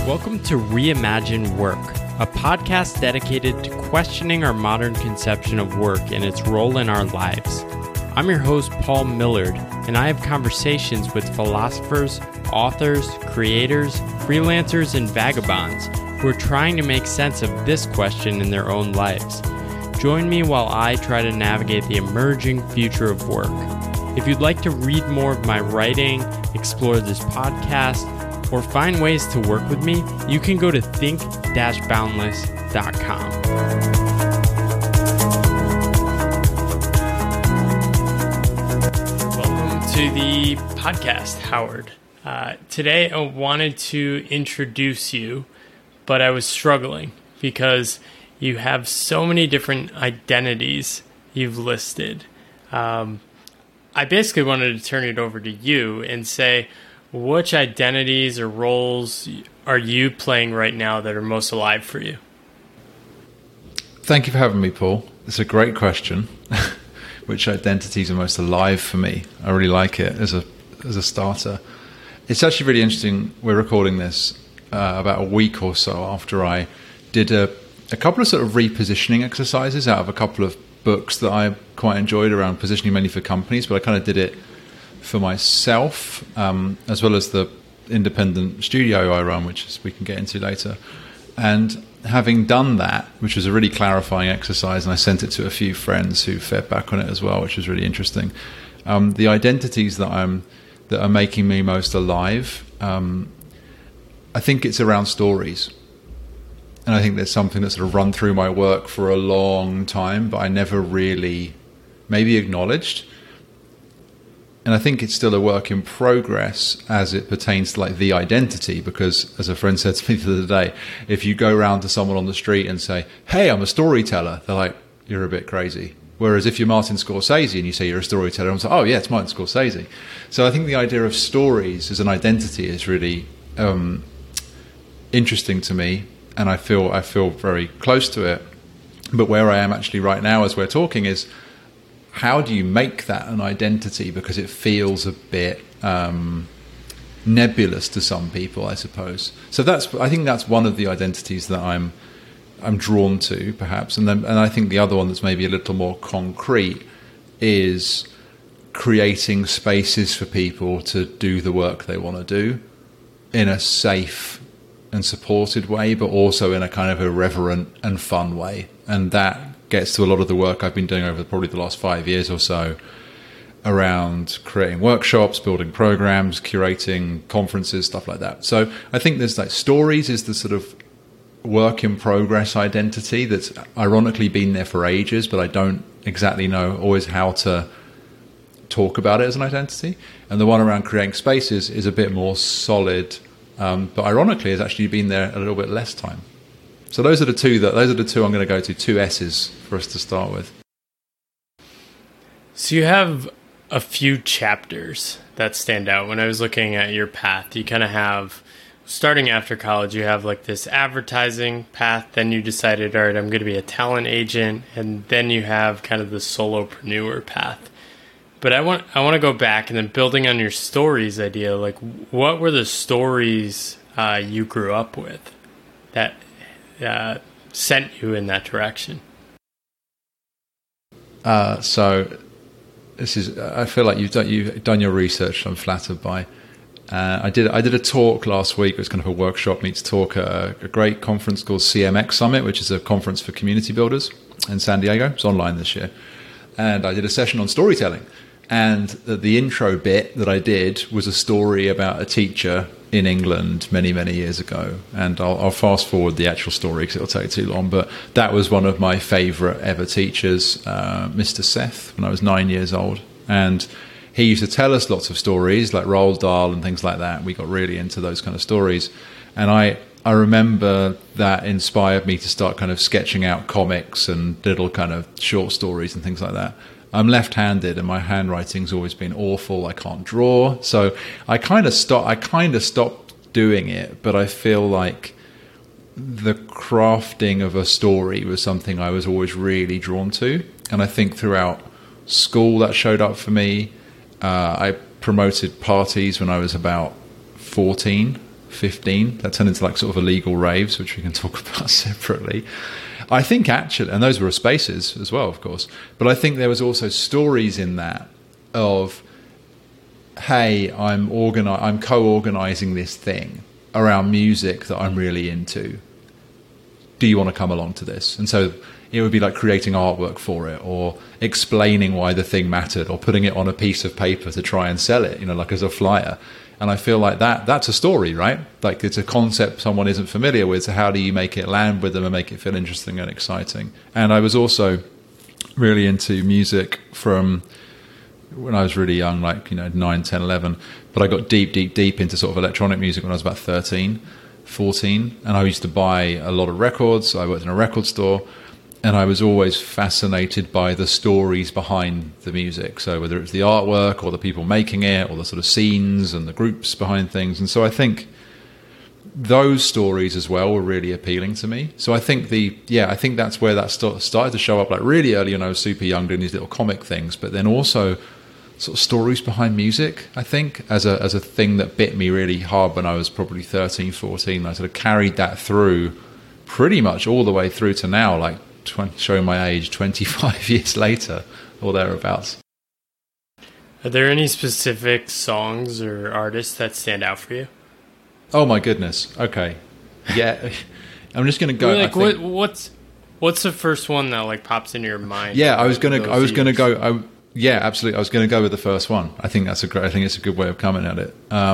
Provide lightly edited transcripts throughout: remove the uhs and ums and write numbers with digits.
Welcome to Reimagine Work, a podcast dedicated to questioning our modern conception of work and its role in our lives. I'm your host, Paul Millard, and I have conversations with philosophers, authors, creators, freelancers, and vagabonds who are trying to make sense of this question in their own lives. Join me while I try to navigate the emerging future of work. If you'd like to read more of my writing, explore this podcast, or find ways to work with me, you can go to think-boundless.com. Welcome to the podcast, Howard. Today I wanted to introduce you, but I was struggling because you have so many different identities you've listed. I basically wanted to turn it over to you and say, which identities or roles are you playing right now that are most alive for you? Thank you for having me, Paul. It's a great question. Which identities are most alive for me? I really like it as a starter. It's actually really interesting. We're recording this about a week or so after I did a couple of sort of repositioning exercises out of a couple of books that I quite enjoyed around positioning mainly for companies, but I kind of did it for myself, as well as the independent studio I run, which we can get into later. And having done that, which was a really clarifying exercise, and I sent it to a few friends who fed back on it as well, which was really interesting. The identities that are making me most alive, I think it's around stories. And I think there's something that's sort of run through my work for a long time, but I never really maybe acknowledged. And I think it's still a work in progress as it pertains to like the identity, because as a friend said to me the other day, if you go around to someone on the street and say, "Hey, I'm a storyteller," they're like, "You're a bit crazy." Whereas if you're Martin Scorsese and you say you're a storyteller, I'm like, "Oh yeah, it's Martin Scorsese." So I think the idea of stories as an identity is really interesting to me, and I feel very close to it. But where I am actually right now as we're talking is, how do you make that an identity? Because it feels a bit nebulous to some people, I suppose. So I think that's one of the identities that I'm drawn to, perhaps. And I think the other one that's maybe a little more concrete is creating spaces for people to do the work they want to do in a safe and supported way, but also in a kind of irreverent and fun way. And that gets to a lot of the work I've been doing over probably the last 5 years or so around creating workshops, building programs, curating conferences, stuff like that. So I think there's like stories is the sort of work in progress identity that's ironically been there for ages, but I don't exactly know always how to talk about it as an identity. And the one around creating spaces is a bit more solid, but ironically has actually been there a little bit less time. So those are the two I'm going to go to, two S's for us to start with. So you have a few chapters that stand out. When I was looking at your path, you kind of have, starting after college, you have like this advertising path. Then you decided, all right, I'm going to be a talent agent. And then you have kind of the solopreneur path. But I want to go back and then building on your stories idea, like what were the stories you grew up with that sent you in that direction? So this is. I feel like you've done your research. I'm flattered by. I did a talk last week. It was kind of a workshop meets talk at a great conference called CMX Summit, which is a conference for community builders in San Diego. It's online this year, and I did a session on storytelling. And the intro bit that I did was a story about a teacher in England many, many years ago. And I'll fast forward the actual story because it'll take too long. But that was one of my favourite ever teachers, Mr. Seth, when I was 9 years old. And he used to tell us lots of stories like Roald Dahl and things like that. We got really into those kind of stories. And I remember that inspired me to start kind of sketching out comics and little kind of short stories and things like that. I'm left-handed and my handwriting's always been awful. I can't draw. So I kind of stopped doing it, but I feel like the crafting of a story was something I was always really drawn to. And I think throughout school that showed up for me. I promoted parties when I was about 14 15. That turned into like sort of illegal raves, which we can talk about separately. I think actually, and those were spaces as well, of course, but I think there was also stories in that of, hey, I'm co-organizing this thing around music that I'm really into. Do you want to come along to this? And so it would be like creating artwork for it, or explaining why the thing mattered, or putting it on a piece of paper to try and sell it, like as a flyer. And I feel like that's a story, right? Like it's a concept someone isn't familiar with, so how do you make it land with them and make it feel interesting and exciting? And I was also really into music from when I was really young, like 9, 10, 11, but I got deep into sort of electronic music when I was about 13, 14, and I used to buy a lot of records. I worked in a record store, and I was always fascinated by the stories behind the music. So whether it's the artwork or the people making it or the sort of scenes and the groups behind things. And so I think those stories as well were really appealing to me. So I think I think that's where that started to show up, like really early when I was super young, doing these little comic things, but then also sort of stories behind music, I think, as a thing that bit me really hard when I was probably 13, 14. I sort of carried that through pretty much all the way through to now, like showing my age, 25 years later or thereabouts. Are there any specific songs or artists that stand out for you? Oh my goodness. Okay. Yeah. I'm just going to go. Like, what's the first one that like pops into your mind? Yeah, I was going to go. Yeah, absolutely. I was going to go with the first one. I think it's a good way of coming at it.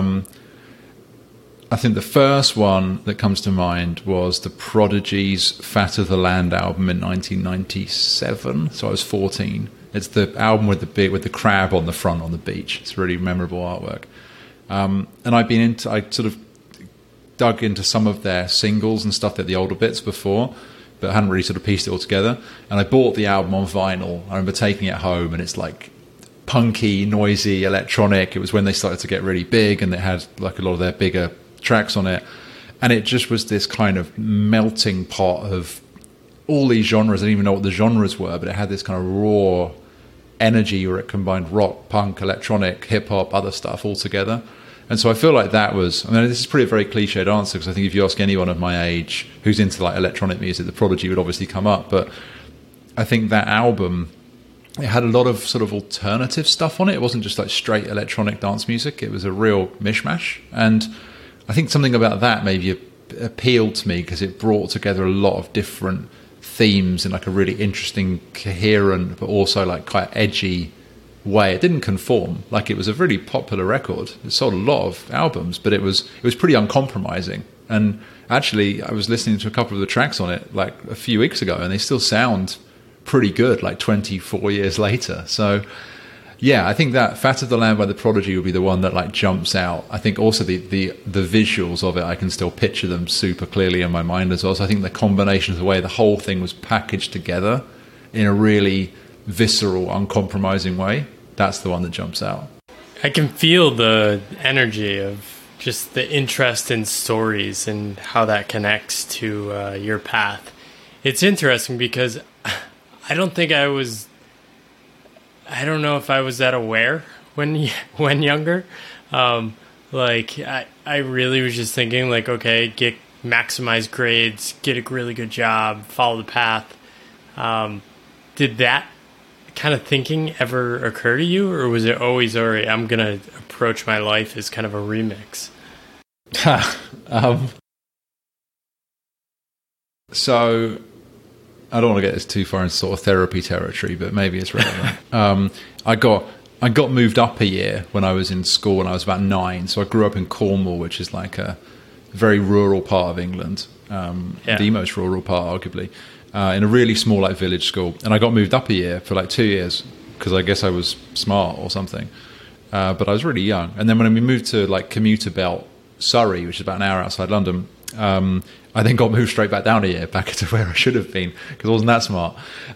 I think the first one that comes to mind was the Prodigy's Fatter the Land album in 1997. So I was 14. It's the album with the crab on the front on the beach. It's really memorable artwork. And I sort of dug into some of their singles and stuff, that the older bits before, but I hadn't really sort of pieced it all together. And I bought the album on vinyl. I remember taking it home, and it's like punky, noisy, electronic. It was when they started to get really big, and they had like a lot of their bigger tracks on it. And it just was this kind of melting pot of all these genres. I didn't even know what the genres were, but it had this kind of raw energy where it combined rock, punk, electronic, hip-hop, other stuff all together. And so I feel like that was, this is pretty a very cliched answer, because I think if you ask anyone of my age who's into like electronic music, the Prodigy would obviously come up. But I think that album, it had a lot of sort of alternative stuff on it. It wasn't just like straight electronic dance music. It was a real mishmash. And I think something about that maybe appealed to me, because it brought together a lot of different themes in like a really interesting, coherent, but also like quite edgy way. It didn't conform. Like, it was a really popular record. It sold a lot of albums, but it was pretty uncompromising. And actually, I was listening to a couple of the tracks on it like a few weeks ago, and they still sound pretty good, like 24 years later. So yeah, I think that Fatter the Land by the Prodigy would be the one that like jumps out. I think also the visuals of it, I can still picture them super clearly in my mind as well. So I think the combination of the way the whole thing was packaged together in a really visceral, uncompromising way, that's the one that jumps out. I can feel the energy of just the interest in stories and how that connects to your path. It's interesting because I don't know if I was that aware when younger. Like I really was just thinking like, okay, maximize grades, get a really good job, follow the path. Did that kind of thinking ever occur to you, or was it always, all right, I'm going to approach my life as kind of a remix? So I don't want to get this too far into sort of therapy territory, but maybe it's relevant. I got moved up a year when I was in school when I was about 9. So I grew up in Cornwall, which is like a very rural part of England, the most rural part, arguably, in a really small like village school. And I got moved up a year for like 2 years because I guess I was smart or something. But I was really young. And then when we moved to like commuter belt Surrey, which is about an hour outside London, I then got moved straight back down a year, back to where I should have been, because I wasn't that smart.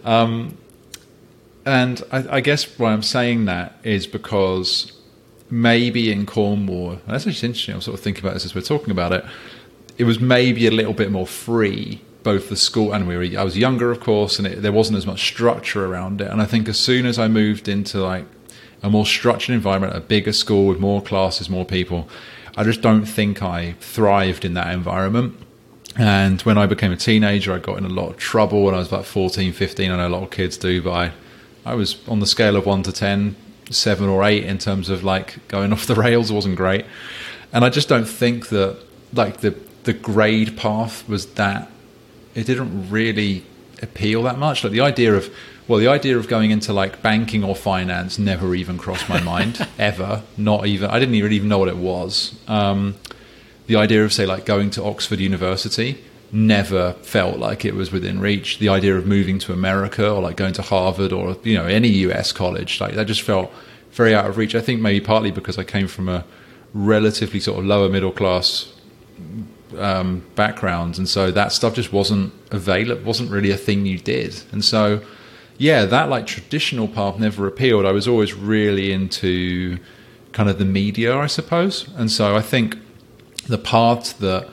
And I guess why I'm saying that is because maybe in Cornwall, and that's actually interesting, I'm sort of thinking about this as we're talking about it, it was maybe a little bit more free, both the school, and I was younger, of course, and there wasn't as much structure around it. And I think as soon as I moved into like a more structured environment, a bigger school with more classes, more people, I just don't think I thrived in that environment. And when I became a teenager, I got in a lot of trouble when I was about 14, 15. I know a lot of kids do, but I was on the scale of 1 to 10, 7 or 8 in terms of like going off the rails. It wasn't great. And I just don't think that like the grade path was that, it didn't really appeal that much. Like the idea of going into like banking or finance never even crossed my mind ever. Not even, I didn't even know what it was. The idea of, say, like going to Oxford University never felt like it was within reach. The idea of moving to America or like going to Harvard or, you know, any US college, like that just felt very out of reach. I think maybe partly because I came from a relatively sort of lower middle class background, and so that stuff just wasn't available, wasn't really a thing you did. And so, yeah, that like traditional path never appealed. I was always really into kind of the media, I suppose. And so I think the parts that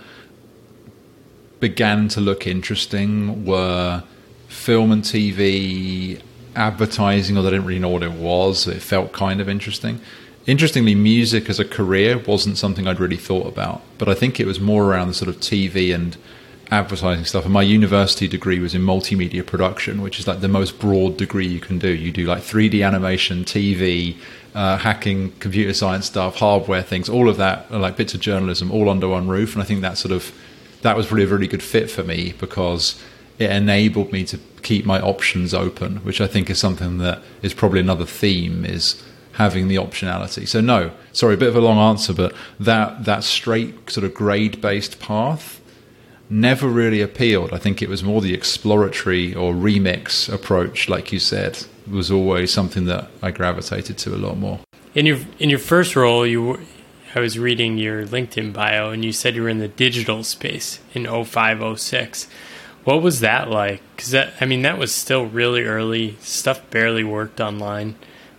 began to look interesting were film and TV, advertising, although I didn't really know what it was. It felt kind of interesting. Interestingly, music as a career wasn't something I'd really thought about, but I think it was more around the sort of TV and advertising stuff. And my university degree was in multimedia production, which is like the most broad degree you can do. You do like 3D animation, TV, hacking, computer science stuff, hardware things, all of that, like bits of journalism, all under one roof. And I think that was really a really good fit for me because it enabled me to keep my options open, which I think is something that is probably another theme, is having the optionality. So no, sorry, a bit of a long answer, but that straight sort of grade-based path never really appealed. I think it was more the exploratory or remix approach, like you said, was always something that I gravitated to a lot more. In your first role, I was reading your LinkedIn bio, and you said you were in the digital space in 05, 06. What was that like? Because that was still really early. Stuff barely worked online.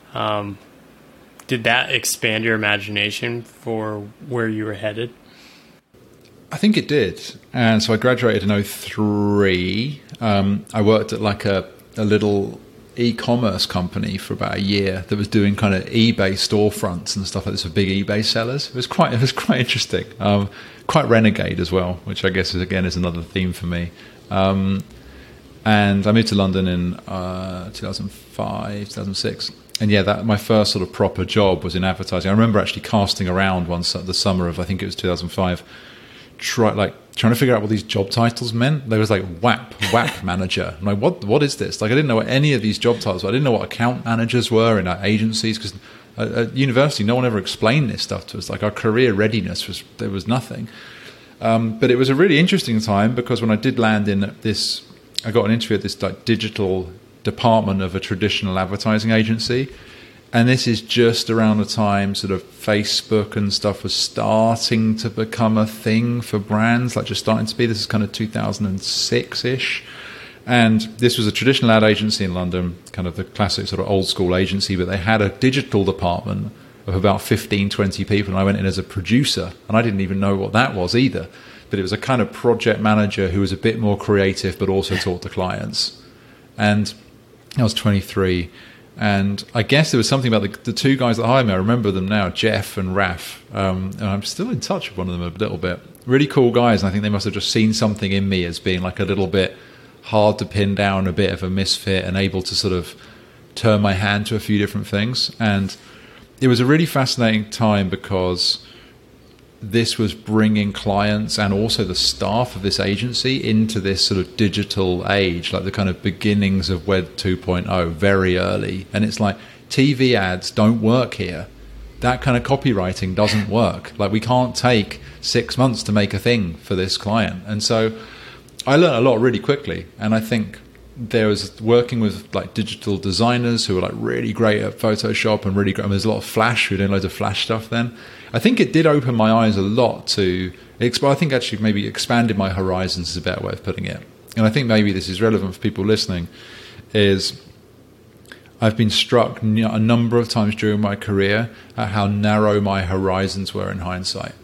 Did that expand your imagination for where you were headed? I think it did. And so I graduated in 03. I worked at like a little e-commerce company for about a year that was doing kind of eBay storefronts and stuff like this for big eBay sellers. It was quite interesting. Quite renegade as well, which I guess is another theme for me. And I moved to London in 2005, 2006. And yeah, my first sort of proper job was in advertising. I remember actually casting around the summer of, I think it was 2005, trying to figure out what these job titles meant. There was like WAP manager. I'm like, what is this? Like, I didn't know what any of these job titles were. I didn't know what account managers were in our agencies, because at university, no one ever explained this stuff to us. Like, our career readiness there was nothing. But it was a really interesting time, because when I did land in this, I got an interview at this like digital department of a traditional advertising agency. And this is just around the time sort of Facebook and stuff was starting to become a thing for brands, like just starting to be. This is kind of 2006-ish. And this was a traditional ad agency in London, kind of the classic sort of old school agency, but they had a digital department of about 15, 20 people. And I went in as a producer, and I didn't even know what that was either. But it was a kind of project manager who was a bit more creative, but also talked to clients. And I was 23. And I guess there was something about the two guys that hired me. I remember them now, Jeff and Raf. And I'm still in touch with one of them a little bit. Really cool guys. And I think they must have just seen something in me as being like a little bit hard to pin down, a bit of a misfit, and able to sort of turn my hand to a few different things. And it was a really fascinating time, because this was bringing clients and also the staff of this agency into this sort of digital age, like the kind of beginnings of Web 2.0, very early. And it's like, TV ads don't work here. That kind of copywriting doesn't work. Like, we can't take 6 months to make a thing for this client. And so I learned a lot really quickly. And I think there was working with like digital designers who were like really great at Photoshop and really great. I mean, there's a lot of Flash. We were doing loads of Flash stuff then. I think it did open my eyes a lot to, I think actually maybe expanded my horizons is a better way of putting it. And I think maybe this is relevant for people listening, is I've been struck a number of times during my career at how narrow my horizons were in hindsight.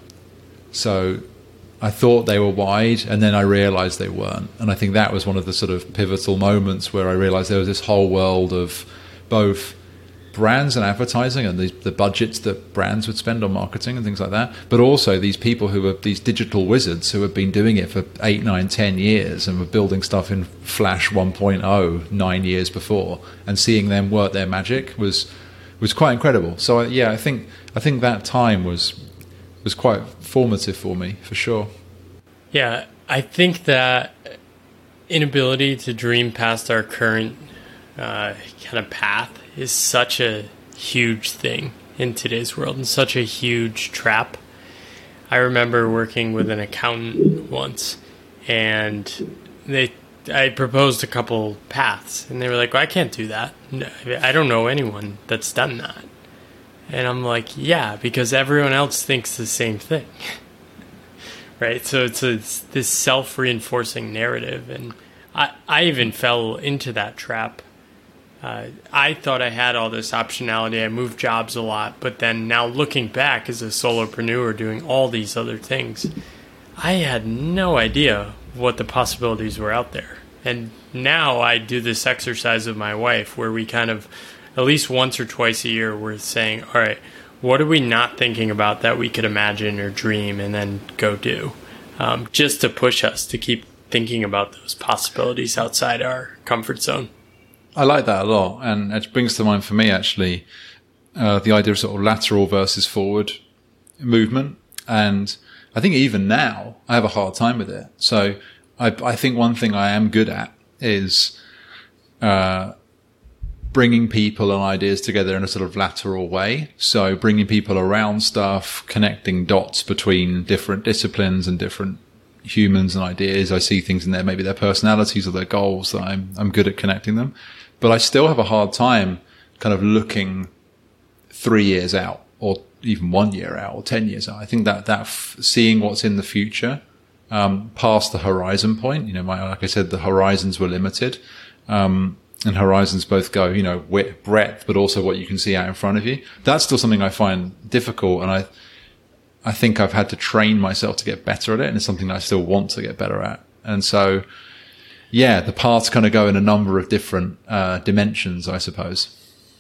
So I thought they were wide, and then I realized they weren't. And I think that was one of the sort of pivotal moments where I realized there was this whole world of both brands and advertising and the budgets that brands would spend on marketing and things like that, but also these people who are these digital wizards who have been doing it for 8, 9, 10 years and were building stuff in Flash 1.0 9 years before, and seeing them work their magic was quite incredible. So I think that time was quite formative for me, for sure. Yeah, I think that inability to dream past our current kind of path is such a huge thing in today's world and such a huge trap. I remember working with an accountant once, and I proposed a couple paths, and they were like, well, I can't do that. I don't know anyone that's done that. And I'm like, yeah, because everyone else thinks the same thing. Right? So it's this self-reinforcing narrative, and I even fell into that trap. I thought I had all this optionality. I moved jobs a lot, but then now looking back as a solopreneur doing all these other things, I had no idea what the possibilities were out there. And now I do this exercise with my wife where we kind of, at least once or twice a year, we're saying, all right, what are we not thinking about that we could imagine or dream and then go do? Just to push us to keep thinking about those possibilities outside our comfort zone. I like that a lot, and it brings to mind for me actually the idea of sort of lateral versus forward movement. And I think even now I have a hard time with it. So I think one thing I am good at is bringing people and ideas together in a sort of lateral way. So bringing people around stuff, connecting dots between different disciplines and different humans and ideas. I see things in there, maybe their personalities or their goals, that I'm good at connecting them. But I still have a hard time kind of looking 3 years out, or even 1 year out, or 10 years out. I think that seeing what's in the future, past the horizon point, like I said, the horizons were limited. And horizons both go, width, breadth, but also what you can see out in front of you. That's still something I find difficult. And I think I've had to train myself to get better at it. And it's something that I still want to get better at. And so, yeah, the paths kind of go in a number of different dimensions, I suppose.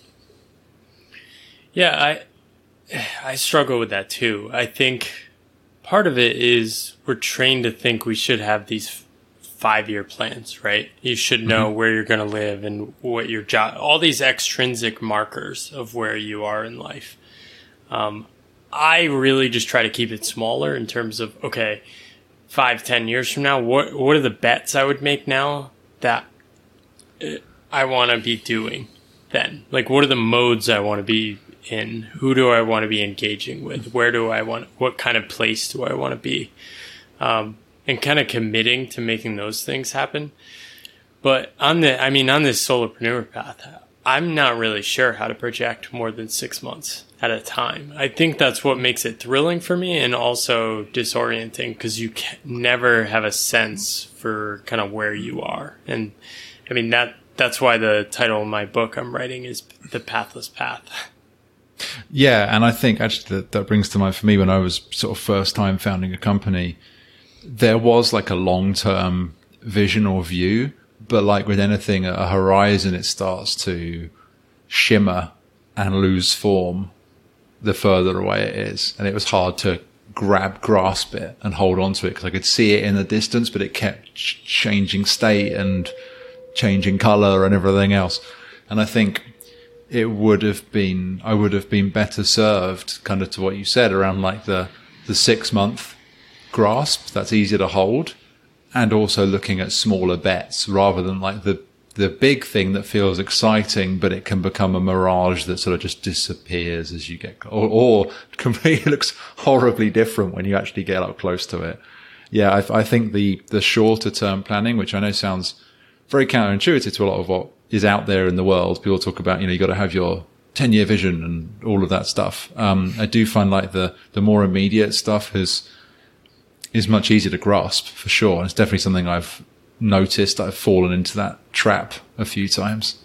Yeah, I struggle with that too. I think part of it is we're trained to think we should have these 5-year plans, right? You should know where you're going to live and what your job, all these extrinsic markers of where you are in life. I really just try to keep it smaller in terms of, okay, 5-10 years from now, what are the bets I would make now that I want to be doing then? Like, what are the modes I want to be in? Who do I want to be engaging with? What kind of place do I want to be? And kind of committing to making those things happen. But on this solopreneur path, I'm not really sure how to project more than 6 months at a time. I think that's what makes it thrilling for me and also disorienting, because you never have a sense for kind of where you are. And I mean, that's why the title of my book I'm writing is The Pathless Path. Yeah, and I think actually that brings to mind for me when I was sort of first time founding a company, there was like a long-term vision or view, but like with anything at a horizon, it starts to shimmer and lose form the further away it is. And it was hard to grasp it and hold on to it, because I could see it in the distance, but it kept changing state and changing color and everything else. And I think I would have been better served, kind of to what you said around like the 6 month grasp that's easier to hold, and also looking at smaller bets rather than like the big thing that feels exciting, but it can become a mirage that sort of just disappears as you get, or completely looks horribly different when you actually get up close to it. Yeah, I think the shorter term planning, which I know sounds very counterintuitive to a lot of what is out there in the world. People talk about, you got to have your 10-year vision and all of that stuff. I do find like the more immediate stuff is much easier to grasp, for sure. And it's definitely something I've noticed. I've fallen into that trap a few times.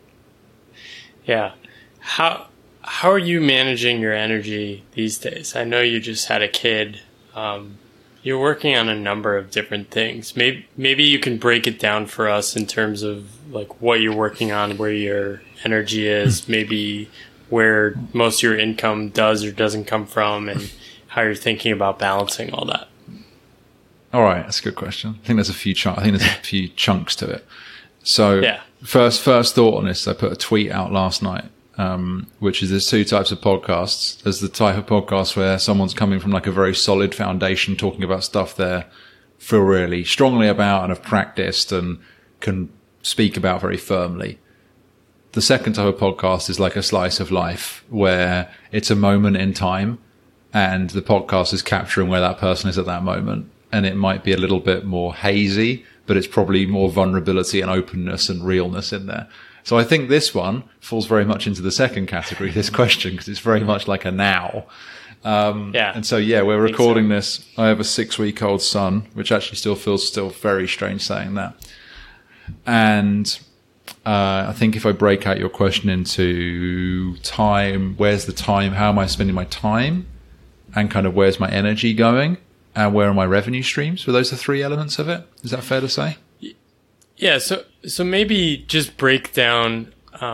Yeah. How are you managing your energy these days? I know you just had a kid. You're working on a number of different things. Maybe you can break it down for us in terms of like what you're working on, where your energy is, maybe where most of your income does or doesn't come from, and how you're thinking about balancing all that. All right, that's a good question. I think there's a few chunks to it. So first thought on this, I put a tweet out last night, which is there's two types of podcasts. There's the type of podcast where someone's coming from like a very solid foundation, talking about stuff they feel really strongly about and have practiced and can speak about very firmly. The second type of podcast is like a slice of life where it's a moment in time and the podcast is capturing where that person is at that moment. And it might be a little bit more hazy, but it's probably more vulnerability and openness and realness in there. So I think this one falls very much into the second category, this question, because it's very much like a now. And so, we're recording this. I have a 6-week-old son, which actually still feels very strange saying that. And I think if I break out your question into time, where's the time? How am I spending my time? And kind of where's my energy going? And where are my revenue streams? Were those the three elements of it? Is that fair to say? Yeah. So maybe just break down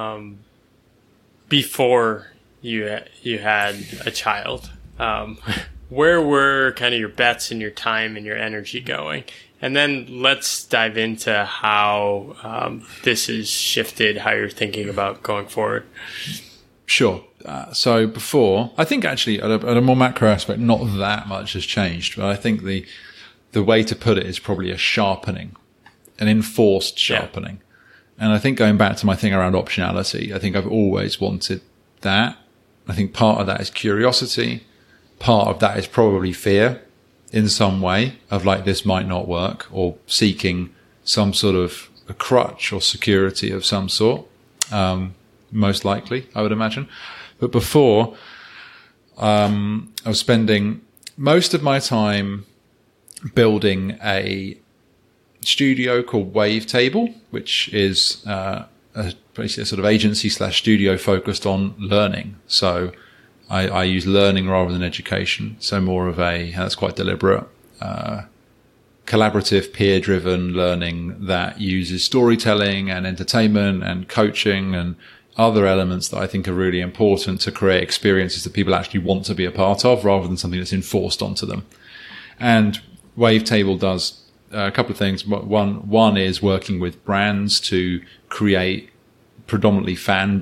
before you had a child. Where were kind of your bets and your time and your energy going? And then let's dive into how this has shifted, how you're thinking about going forward. Sure. So before, I think actually at a more macro aspect, not that much has changed, but I think the way to put it is probably a sharpening, an enforced sharpening. And I think going back to my thing around optionality, I think I've always wanted that. I think part of that is curiosity. Part of that is probably fear in some way of like, this might not work, or seeking some sort of a crutch or security of some sort. Most likely, I would imagine. But before, I was spending most of my time building a studio called Wavetable, which is basically a sort of agency / studio focused on learning. So I use learning rather than education. So more of that's quite deliberate, collaborative, peer-driven learning that uses storytelling and entertainment and coaching and other elements that I think are really important to create experiences that people actually want to be a part of rather than something that's enforced onto them. And Wavetable does a couple of things. One is working with brands to create predominantly fan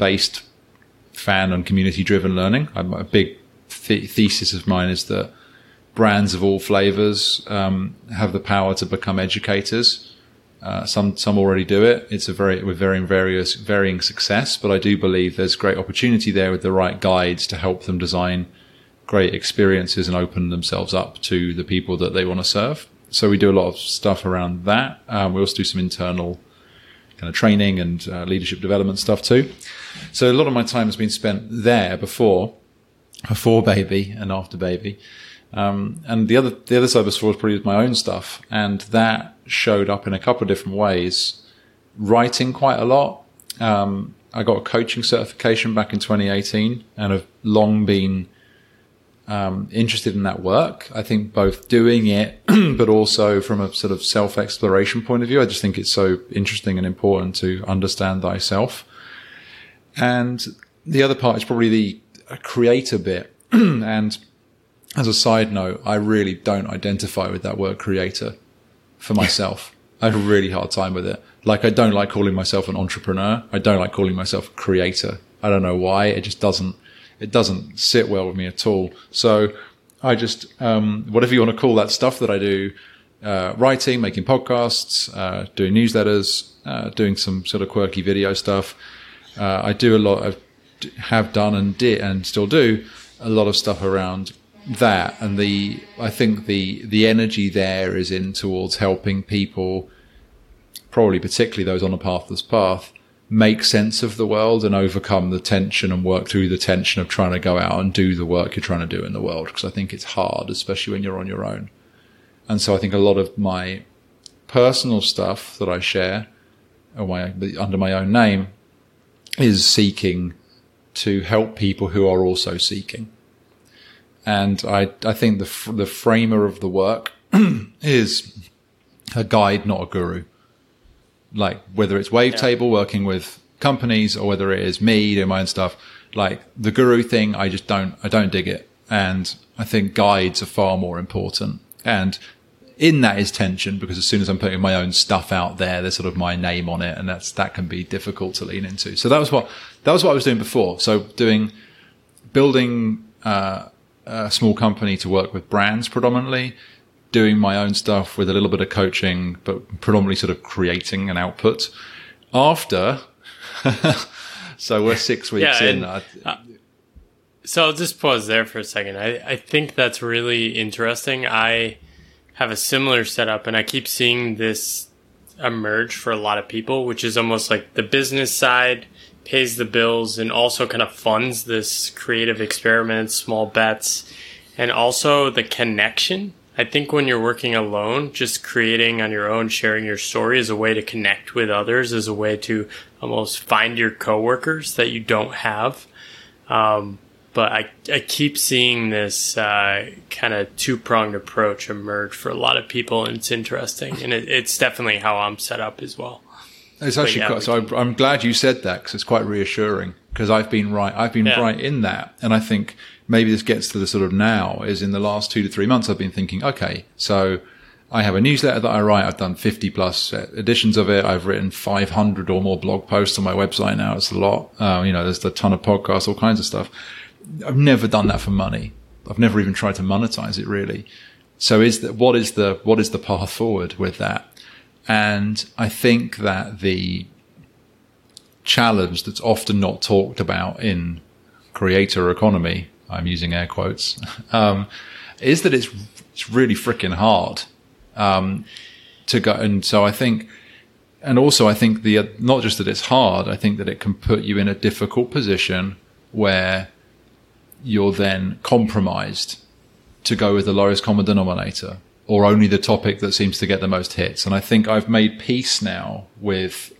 and community-driven learning. A big thesis of mine is that brands of all flavors have the power to become educators. Some already do it. It's with varying success, but I do believe there's great opportunity there with the right guides to help them design great experiences and open themselves up to the people that they want to serve. So we do a lot of stuff around that. We also do some internal kind of training and leadership development stuff too. So a lot of my time has been spent there before baby and after baby. And the other side of the story probably is my own stuff. And that showed up in a couple of different ways. Writing quite a lot. I got a coaching certification back in 2018 and have long been interested in that work. I think both doing it, but also from a sort of self-exploration point of view. I just think it's so interesting and important to understand thyself. And the other part is probably the creator bit. And as a side note, I really don't identify with that word creator for myself. I have a really hard time with it. Like, I don't like calling myself an entrepreneur. I don't like calling myself a creator. I don't know why. It just doesn't sit well with me at all. So I just, whatever you want to call that stuff that I do, writing, making podcasts, doing newsletters, doing some sort of quirky video stuff. I do a lot of, have done and did and still do a lot of stuff around that. And I think the energy there is in towards helping people, probably particularly those on a pathless path, make sense of the world and overcome the tension and work through the tension of trying to go out and do the work you're trying to do in the world. Because I think it's hard, especially when you're on your own. And so I think a lot of my personal stuff that I share under my own name is seeking to help people who are also seeking. And I think the framer of the work is a guide, not a guru. Like whether it's Wavetable working with companies or whether it is me doing my own stuff, like the guru thing, I don't dig it. And I think guides are far more important. And in that is tension, because as soon as I'm putting my own stuff out there, there's sort of my name on it, and that can be difficult to lean into. So that was what I was doing before. So building a small company to work with brands predominantly, doing my own stuff with a little bit of coaching, but predominantly sort of creating an output. After, so we're 6 weeks in. So I'll just pause there for a second. I think that's really interesting. I have a similar setup, and I keep seeing this emerge for a lot of people, which is almost like the business side pays the bills and also kind of funds this creative experiments, small bets, and also the connection. I think when you're working alone, just creating on your own, sharing your story is a way to connect with others, is a way to almost find your coworkers that you don't have. But I keep seeing this kind of two-pronged approach emerge for a lot of people, and it's interesting. And it's definitely how I'm set up as well. It's actually I'm glad you said that, because it's quite reassuring, because I've been right in that. And I think maybe this gets to the sort of now is in the last 2 to 3 months, I've been thinking, okay, so I have a newsletter that I write. I've done 50 plus editions of it. I've written 500 or more blog posts on my website now. It's a lot. There's a ton of podcasts, all kinds of stuff. I've never done that for money. I've never even tried to monetize it really. So what is the path forward with that? And I think that the challenge that's often not talked about in creator economy, I'm using air quotes, is that it's really freaking hard to go. And so I think, and also I think not just that it's hard, I think that it can put you in a difficult position where you're then compromised to go with the lowest common denominator or only the topic that seems to get the most hits. And I think I've made peace now with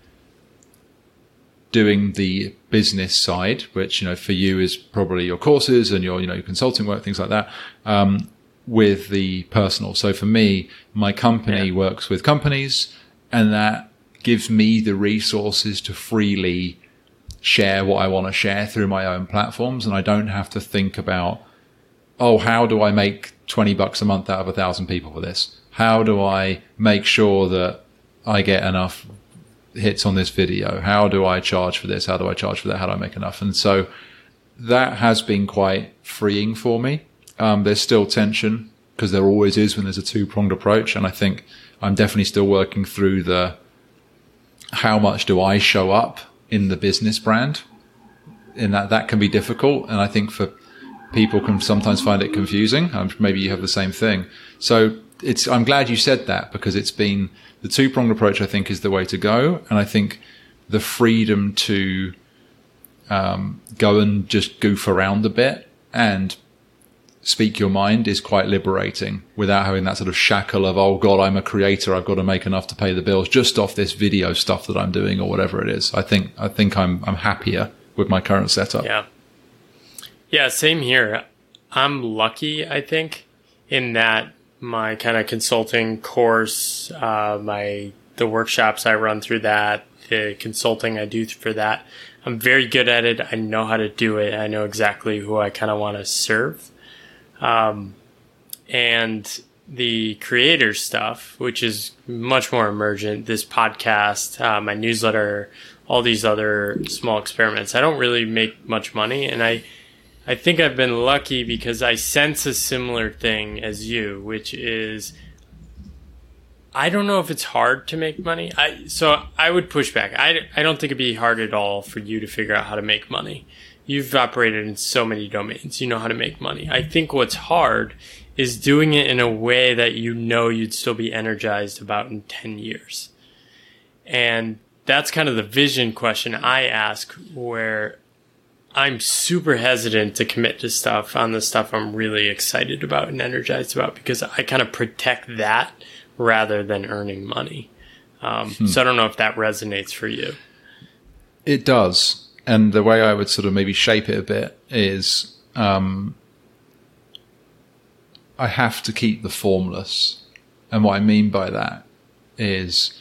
doing the business side, which, for you is probably your courses and your consulting work, things like that, with the personal. So for me, my company works with companies, and that gives me the resources to freely share what I want to share through my own platforms. And I don't have to think about, how do I make $20 a month out of 1,000 people for this? How do I make sure that I get enough hits on this video? How do I charge for this? How do I charge for that? How do I make enough? And so that has been quite freeing for me. There's still tension, because there always is when there's a two-pronged approach. And I think I'm definitely still working through how much do I show up in the business brand, in that can be difficult. And I think for people can sometimes find it confusing. Maybe you have the same thing. So I'm glad you said that, because it's been the two-pronged approach, I think, is the way to go. And I think the freedom to go and just goof around a bit and speak your mind is quite liberating, without having that sort of shackle of, oh God, I'm a creator, I've got to make enough to pay the bills just off this video stuff that I'm doing or whatever it is. I think I'm happier with my current setup. Yeah, same here. I'm lucky, I think, in that my kind of consulting course, the workshops I run through that, the consulting I do for that, I'm very good at it. I know how to do it. I know exactly who I kind of want to serve. And the creator stuff, which is much more emergent, this podcast, my newsletter, all these other small experiments, I don't really make much money. And I think I've been lucky because I sense a similar thing as you, which is, I don't know if it's hard to make money. So I would push back. I don't think it'd be hard at all for you to figure out how to make money. You've operated in so many domains. You know how to make money. I think what's hard is doing it in a way that you'd still be energized about in 10 years. And that's kind of the vision question I ask, where I'm super hesitant to commit to stuff on the stuff I'm really excited about and energized about, because I kind of protect that rather than earning money. So I don't know if that resonates for you. It does. And the way I would sort of maybe shape it a bit is, I have to keep the formless. And what I mean by that is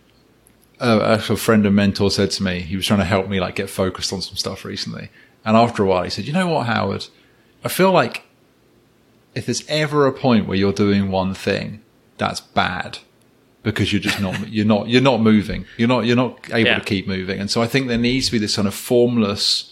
a friend and mentor said to me, he was trying to help me like get focused on some stuff recently. And after a while he said, you know what, Howard, I feel like if there's ever a point where you're doing one thing, that's bad because you're just not, you're not moving. You're not able to keep moving. And so I think there needs to be this kind of formless,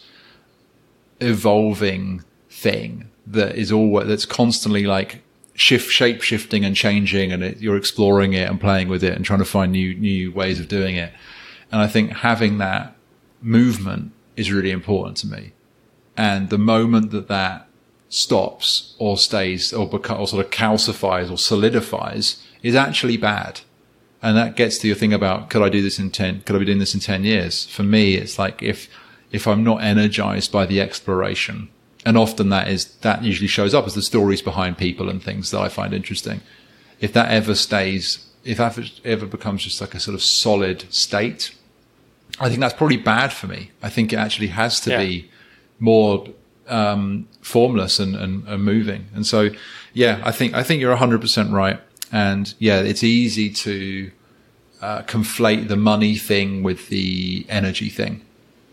evolving thing that is always, that's constantly like shape shifting and changing, and you're exploring it and playing with it and trying to find new ways of doing it. And I think having that movement is really important to me. And the moment that stops or stays or sort of calcifies or solidifies is actually bad. And that gets to your thing about, could I be doing this in 10 years? For me, it's like if I'm not energized by the exploration, and often that usually shows up as the stories behind people and things that I find interesting. If that ever stays, if that ever becomes just like a sort of solid state, I think that's probably bad for me. I think it actually has to be more formless and moving. And so, I think you're 100% right. And it's easy to conflate the money thing with the energy thing.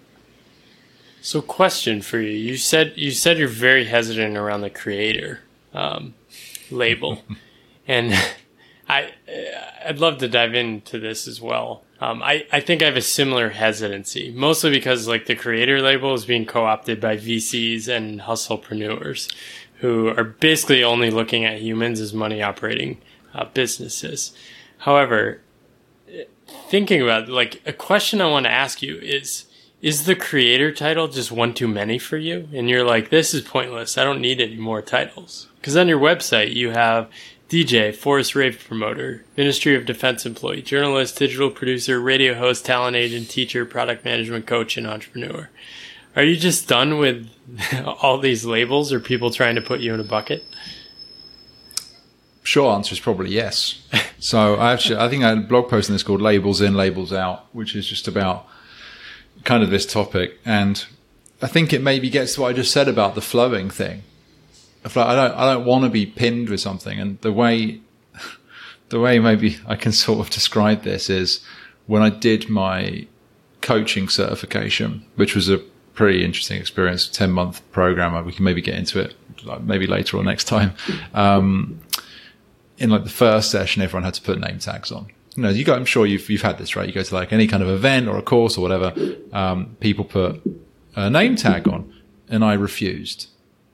So, question for you: you said you're very hesitant around the creator label, and I'd love to dive into this as well. I think I have a similar hesitancy, mostly because like the creator label is being co-opted by VCs and hustlepreneurs who are basically only looking at humans as money operating businesses. However, thinking about like a question I want to ask you is the creator title just one too many for you? And you're like, this is pointless. I don't need any more titles. Because on your website, you have DJ, Forest Rave Promoter, Ministry of Defense Employee, Journalist, Digital Producer, Radio Host, Talent Agent, Teacher, Product Management Coach, and Entrepreneur. Are you just done with all these labels, or people trying to put you in a bucket? Short answer is probably yes. So I think I had a blog post on this called Labels In, Labels Out, which is just about kind of this topic. And I think it maybe gets to what I just said about the flowing thing. I don't want to be pinned with something. And the way maybe I can sort of describe this is when I did my coaching certification, which was a pretty interesting experience, 10-month program. We can maybe get into it maybe later or next time. In like the first session, everyone had to put name tags on. You know, I'm sure you've had this, right? You go to like any kind of event or a course or whatever. People put a name tag on, and I refused.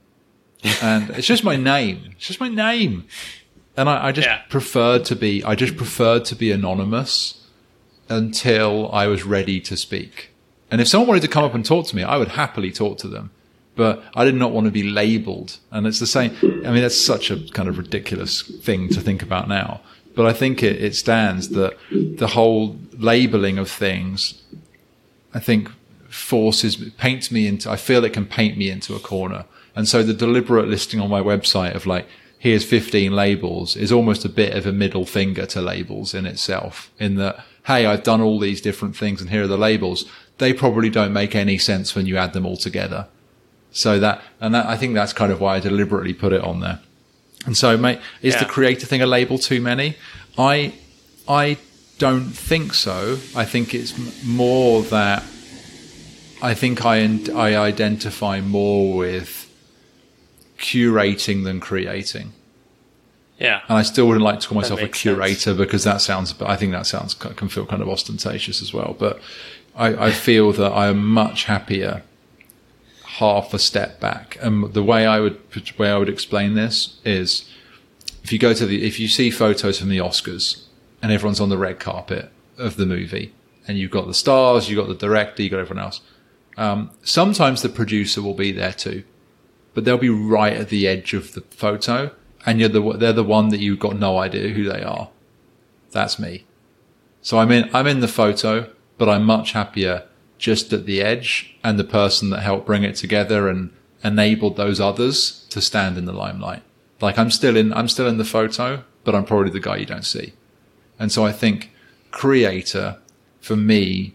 And it's just my name. It's just my name. And I just preferred to be anonymous until I was ready to speak. And if someone wanted to come up and talk to me, I would happily talk to them. But I did not want to be labeled. And it's the same. I mean, that's such a kind of ridiculous thing to think about now. But I think it stands that the whole labeling of things, I think paints me into, I feel it can paint me into a corner. And so the deliberate listing on my website of like, here's 15 labels is almost a bit of a middle finger to labels in itself, in that, hey, I've done all these different things and here are the labels. They probably don't make any sense when you add them all together. So I think that's kind of why I deliberately put it on there. And so, mate, is the creator thing a label too many? I don't think so. I think it's more that I think I identify more with curating than creating. Yeah. And I still wouldn't like to call myself a curator because I think that can feel kind of ostentatious as well. But I feel that I am much happier half a step back. And the way I would explain this is, if you see photos from the Oscars and everyone's on the red carpet of the movie and you've got the stars, you've got the director, you've got everyone else. Sometimes the producer will be there too, but they'll be right at the edge of the photo and they're the one that you've got no idea who they are. That's me. So I'm in the photo, but I'm much happier just at the edge and the person that helped bring it together and enabled those others to stand in the limelight. Like I'm still in the photo, but I'm probably the guy you don't see. And so I think creator for me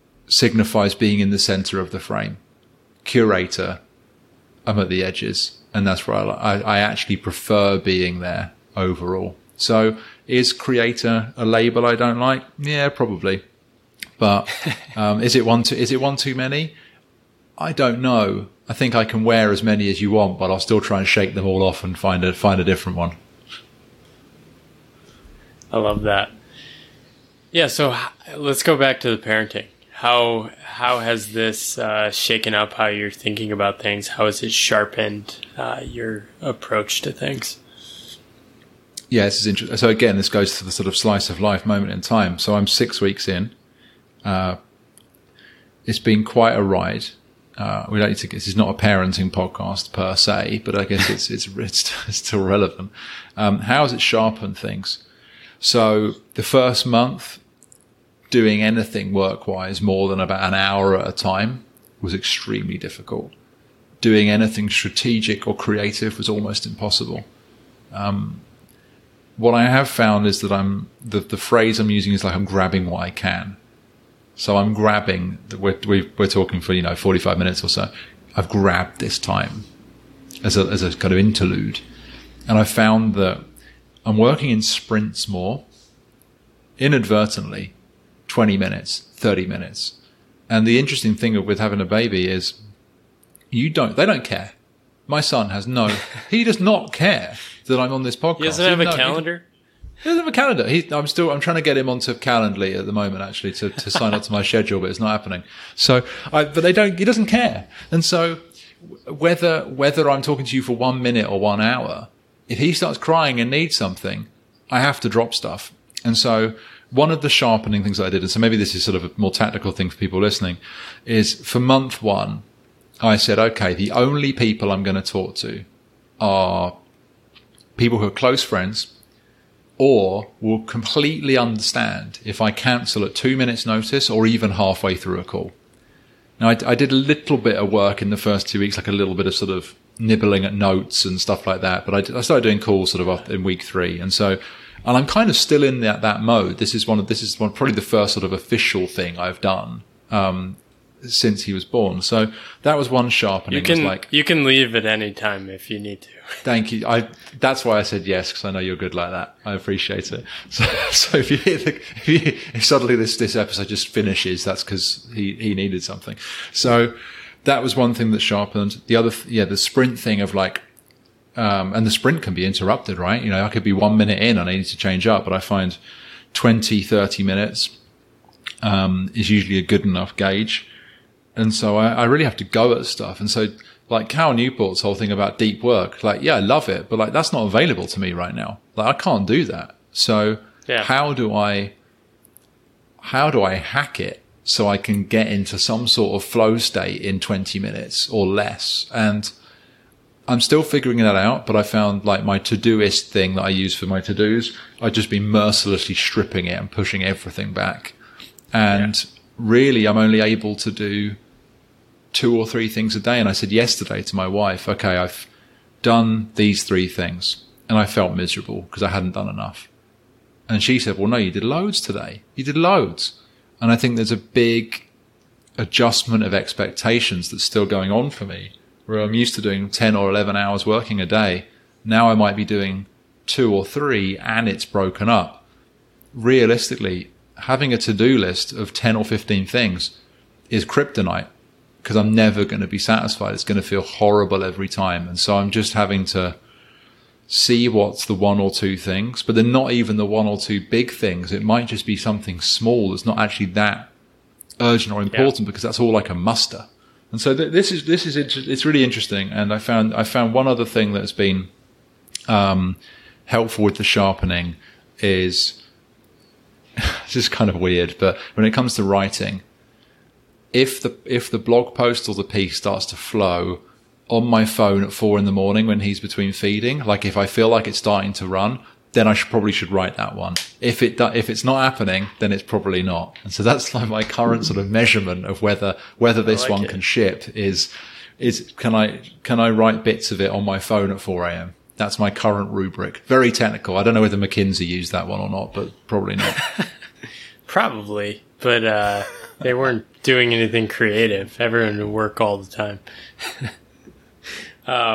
signifies being in the center of the frame. Curator, I'm at the edges And that's where I actually prefer being there overall. So is creator a label I don't like? Yeah, probably. But is it one too many? I don't know. I think I can wear as many as you want, but I'll still try and shake them all off and find a different one. I love that. Yeah, so let's go back to the parenting. How has this shaken up how you're thinking about things? How has it sharpened your approach to things? Yeah, this is interesting. So again, this goes to the sort of slice of life moment in time. So I'm 6 weeks in. It's been quite a ride. We don't need to. This is not a parenting podcast per se, but I guess it's still relevant. How has it sharpened things? So the first month, doing anything work-wise more than about an hour at a time was extremely difficult. Doing anything strategic or creative was almost impossible. What I have found is that the phrase I'm using is like I'm grabbing what I can. So I'm grabbing. We're talking for 45 minutes or so. I've grabbed this time as a kind of interlude, and I found that I'm working in sprints more, inadvertently, 20 minutes, 30 minutes. And the interesting thing with having a baby is they don't care. My son he does not care that I'm on this podcast. He doesn't have a calendar? He doesn't have a calendar. I'm trying to get him onto Calendly at the moment, actually, to sign up to my schedule, but it's not happening. So, he doesn't care. And so whether I'm talking to you for 1 minute or 1 hour, if he starts crying and needs something, I have to drop stuff. And so one of the sharpening things that I did, and so maybe this is sort of a more tactical thing for people listening, is for month 1, I said, okay, the only people I'm going to talk to are people who are close friends or will completely understand if I cancel at 2 minutes notice or even halfway through a call. Now, I did a little bit of work in the first 2 weeks, like a little bit of sort of nibbling at notes and stuff like that. But I started doing calls sort of in week 3. And I'm kind of still in that mode. This is probably the first sort of official thing I've done, since he was born. So that was one sharpening. You can leave at any time if you need to. Thank you. That's why I said yes, because I know you're good like that. I appreciate it. So if suddenly this episode just finishes, that's because he needed something. So that was one thing that sharpened. The other, the sprint thing of and the sprint can be interrupted, right? I could be 1 minute in and I need to change up, but I find 20, 30 minutes, is usually a good enough gauge. And so I really have to go at stuff. And so like Cal Newport's whole thing about deep work, I love it, but that's not available to me right now. I can't do that. So how do I hack it so I can get into some sort of flow state in 20 minutes or less? And I'm still figuring that out, but I found my Todoist thing that I use for my to-dos, I've just been mercilessly stripping it and pushing everything back. And really, I'm only able to do 2 or 3 things a day. And I said yesterday to my wife, okay, I've done these 3 things and I felt miserable because I hadn't done enough. And she said, well, no, you did loads today. You did loads. And I think there's a big adjustment of expectations that's still going on for me, where I'm used to doing 10 or 11 hours working a day. Now I might be doing 2 or 3 and it's broken up. Realistically, having a to-do list of 10 or 15 things is kryptonite, because I'm never going to be satisfied. It's going to feel horrible every time. And so I'm just having to see what's the 1 or 2 things, but they're not even the 1 or 2 big things. It might just be something small that's not actually that urgent or important, because that's all I can muster. And so this is it's really interesting. And I found one other thing that's been helpful with the sharpening is, this is kind of weird, but when it comes to writing, if the blog post or the piece starts to flow on my phone at 4 a.m. when he's between feeding, if I feel like it's starting to run, then I probably should write that one. If it's not happening, then it's probably not. And so that's my current sort of measurement of whether this one can ship is can I write bits of it on my phone at 4 a.m. That's my current rubric. Very technical. I don't know whether McKinsey used that one or not, but probably not. Probably, but they weren't doing anything creative. Everyone would work all the time.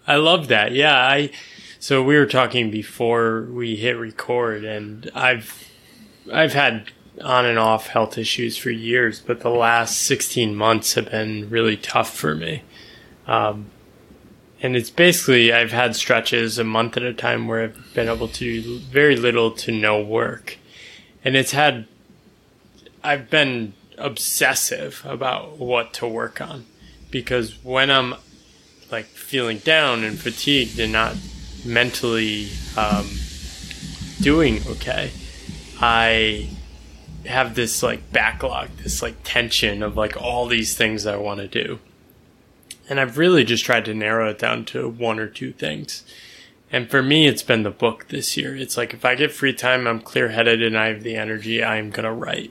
I love that. Yeah. So we were talking before we hit record, and I've had on and off health issues for years, but the last 16 months have been really tough for me. And it's basically, I've had stretches a month at a time where I've been able to do very little to no work. And I've been obsessive about what to work on, because when I'm like feeling down and fatigued and not mentally doing okay, I have this like backlog, this like tension of like all these things I want to do. And I've really just tried to narrow it down to one or two things. And for me, it's been the book this year. It's like, if I get free time, I'm clear-headed and I have the energy, I'm going to write.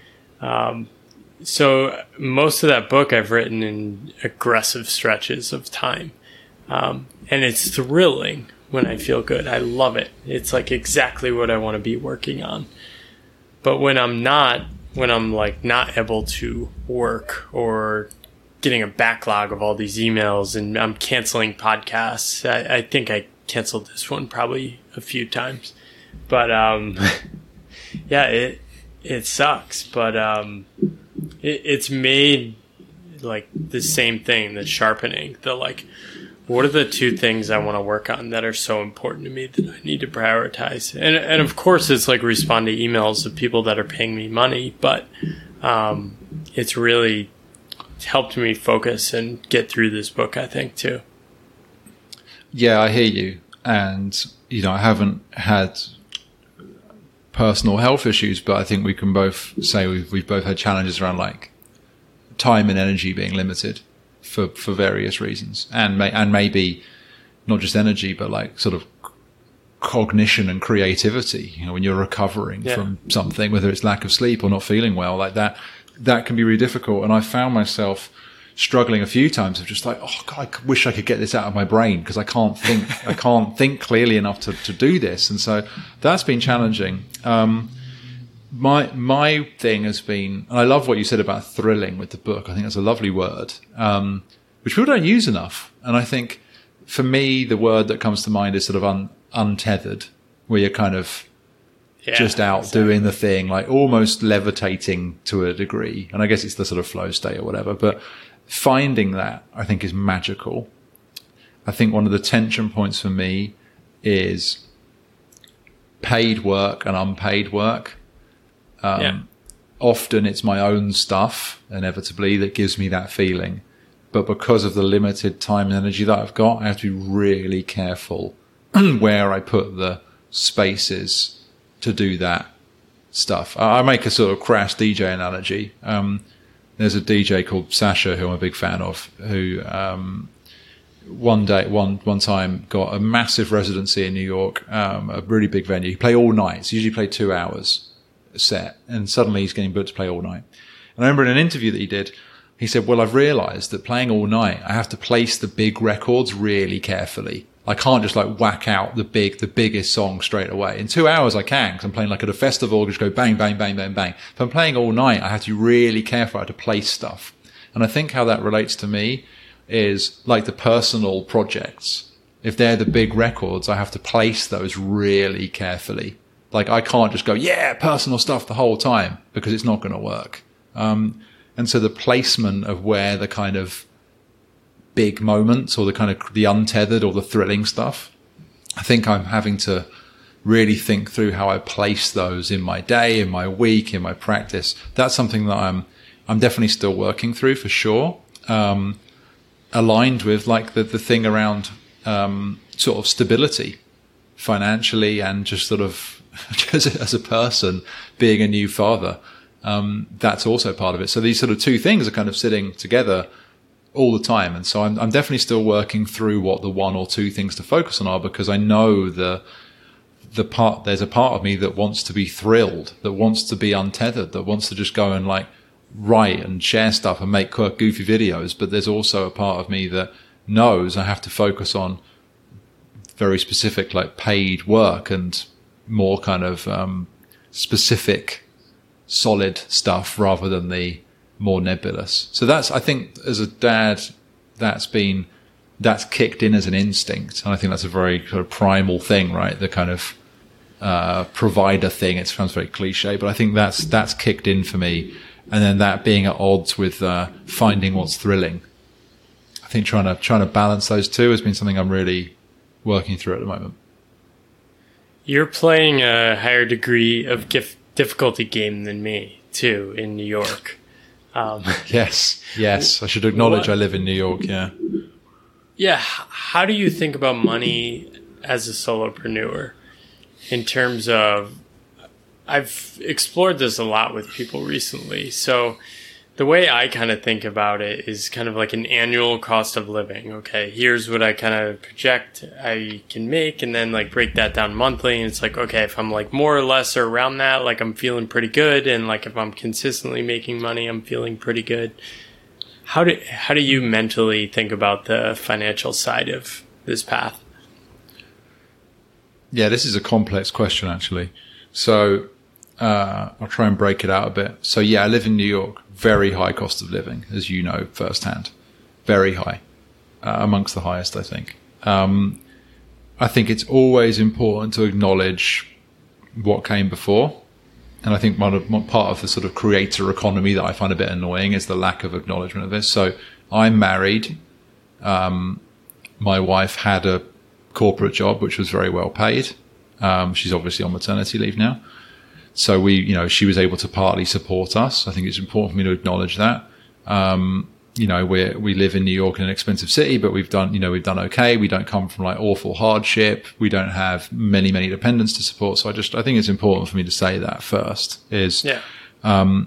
So most of that book I've written in aggressive stretches of time. And it's thrilling when I feel good. I love it. It's like exactly what I want to be working on. But when I'm like not able to work, or getting a backlog of all these emails, and I'm canceling podcasts. I think I canceled this one probably a few times, but yeah, it sucks. But it's made like the same thing, the sharpening, the like, what are the two things I want to work on that are so important to me that I need to prioritize? And of course, it's like respond to emails of people that are paying me money, but it's really helped me focus and get through this book, I think, too. Yeah, I hear you. And, I haven't had personal health issues, but I think we can both say we've both had challenges around like time and energy being limited for various reasons. And maybe not just energy, but like sort of cognition and creativity, when you're recovering from something, whether it's lack of sleep or not feeling well, like that can be really difficult. And I found myself struggling a few times of just like, oh God, I wish I could get this out of my brain, because I can't think clearly enough to do this. And so that's been challenging. My thing has been, and I love what you said about thrilling with the book. I think that's a lovely word, which people don't use enough. And I think for me, the word that comes to mind is sort of untethered, where you're kind of just out doing the thing, like almost levitating to a degree. And I guess it's the sort of flow state or whatever, but finding that I think is magical. I think one of the tension points for me is paid work and unpaid work. Often it's my own stuff, inevitably, that gives me that feeling. But because of the limited time and energy that I've got, I have to be really careful where I put the spaces to do that stuff. I make a sort of crass DJ analogy. There's a DJ called Sasha, who I'm a big fan of, who one time got a massive residency in New York, a really big venue. He played all night. So usually play 2 hours set, and suddenly he's getting booked to play all night. And I remember in an interview that he did, he said, well, I've realized that playing all night, I have to place the big records really carefully. I can't just like whack out the biggest song straight away. In 2 hours I can, because I'm playing like at a festival, just go bang, bang, bang, bang, bang. If I'm playing all night, I have to be really careful how to place stuff. And I think how that relates to me is like the personal projects. If they're the big records, I have to place those really carefully. Like I can't just go, personal stuff the whole time, because it's not going to work. And so the placement of where the kind of big moments, or the kind of the untethered or the thrilling stuff, I think I'm having to really think through how I place those in my day, in my week, in my practice. That's something that I'm definitely still working through, for sure. Aligned with like the thing around sort of stability financially, and just sort of just as a person, being a new father. That's also part of it. So these sort of two things are kind of sitting together all the time. And so I'm definitely still working through what the one or two things to focus on are, because I know there's a part of me that wants to be thrilled, that wants to be untethered, that wants to just go and like write and share stuff and make goofy videos. But there's also a part of me that knows I have to focus on very specific, like paid work and more kind of specific, solid stuff, rather than the more nebulous. So that's, I think, as a dad, that's been that's kicked in as an instinct. And I think that's a very kind of primal thing, right? The kind of provider thing. It sounds very cliche, but I think that's kicked in for me. And then that being at odds with finding what's thrilling. I think trying to balance those two has been something I'm really working through at the moment. You're playing a higher degree of difficulty game than me, too, in New York. Yes. I should acknowledge I live in New York, yeah. Yeah. How do you think about money as a solopreneur in terms of, I've explored this a lot with people recently. So the way I kind of think about it is kind of like an annual cost of living. Okay, here's what I kind of project I can make, and then like break that down monthly. And it's like, okay, if I'm like more or less or around that, like I'm feeling pretty good. And like if I'm consistently making money, I'm feeling pretty good. How do you mentally think about the financial side of this path? Yeah, this is a complex question, actually. So I'll try and break it out a bit. So yeah, I live in New York. Very high cost of living, as you know firsthand. Very high, amongst the highest, I think. I think it's always important to acknowledge what came before. And I think one part of the sort of creator economy that I find a bit annoying is the lack of acknowledgement of this. So I'm married. My wife had a corporate job, which was very well paid. She's obviously on maternity leave now. So she was able to partly support us. I think it's important for me to acknowledge that. We live in New York in an expensive city, but we've done okay. We don't come from like awful hardship. We don't have many dependents to support. So I think it's important for me to say that first is, I've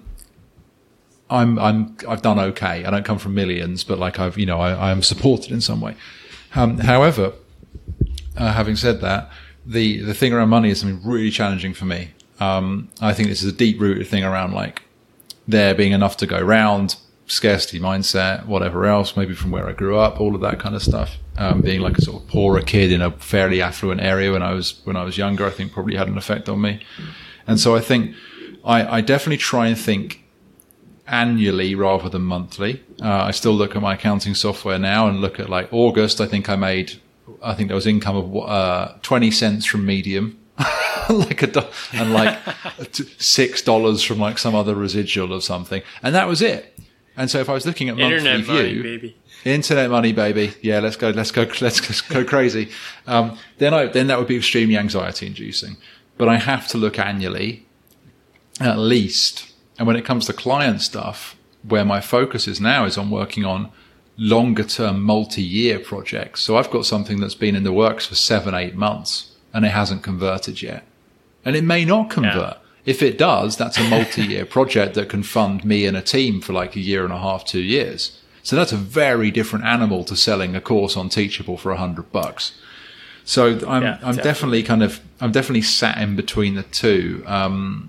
done okay. I don't come from millions, but like I am supported in some way. However, having said that, the thing around money is something really challenging for me. I think this is a deep-rooted thing around like there being enough to go round, scarcity mindset, whatever else, maybe from where I grew up, all of that kind of stuff. Being like a sort of poorer kid in a fairly affluent area when I was younger, I think probably had an effect on me. And so I think I definitely try and think annually rather than monthly. I still look at my accounting software now and look at like August. I think there was income of 20 cents from Medium. and like $6 from like some other residual of something, and that was it. And so if I was looking at monthly view, internet money, baby, yeah, let's go crazy. Then that would be extremely anxiety inducing. But I have to look annually, at least. And when it comes to client stuff, where my focus is now is on working on longer term multi-year projects. So I've got something that's been in the works for 7-8 months. And it hasn't converted yet. And it may not convert. Yeah. If it does, that's a multi-year project that can fund me and a team for like 1.5 years, 2 years. So that's a very different animal to selling a course on Teachable for $100. So I'm definitely sat in between the two. So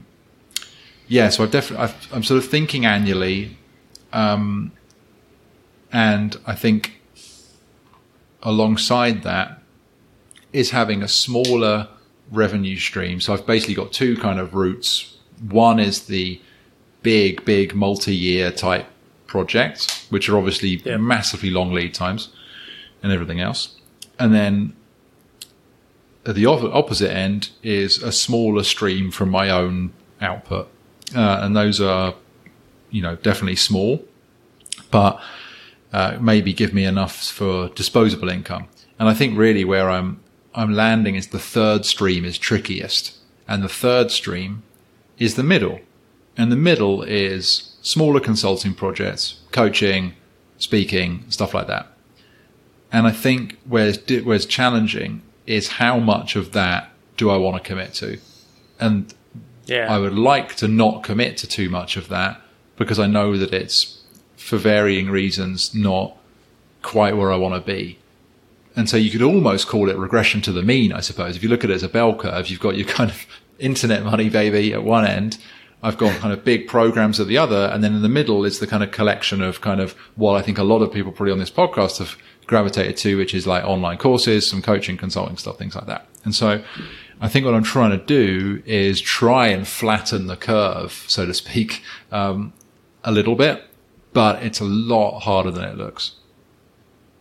I'm sort of thinking annually. And I think alongside that, is having a smaller revenue stream. So I've basically got two kind of routes. One is the big multi-year type projects, which are obviously massively long lead times and everything else. And then at the opposite end is a smaller stream from my own output. And those are, definitely small, but maybe give me enough for disposable income. And I think really where I'm landing is the third stream is trickiest. And the third stream is the middle. And the middle is smaller consulting projects, coaching, speaking, stuff like that. And I think where's challenging is how much of that do I want to commit to? And I would like to not commit to too much of that because I know that it's, for varying reasons, not quite where I want to be. And so you could almost call it regression to the mean, I suppose. If you look at it as a bell curve, you've got your kind of internet money, baby, at one end. I've got kind of big programs at the other. And then in the middle is the kind of collection of kind of what I think a lot of people probably on this podcast have gravitated to, which is like online courses, some coaching, consulting stuff, things like that. And so I think what I'm trying to do is try and flatten the curve, so to speak, a little bit, but it's a lot harder than it looks.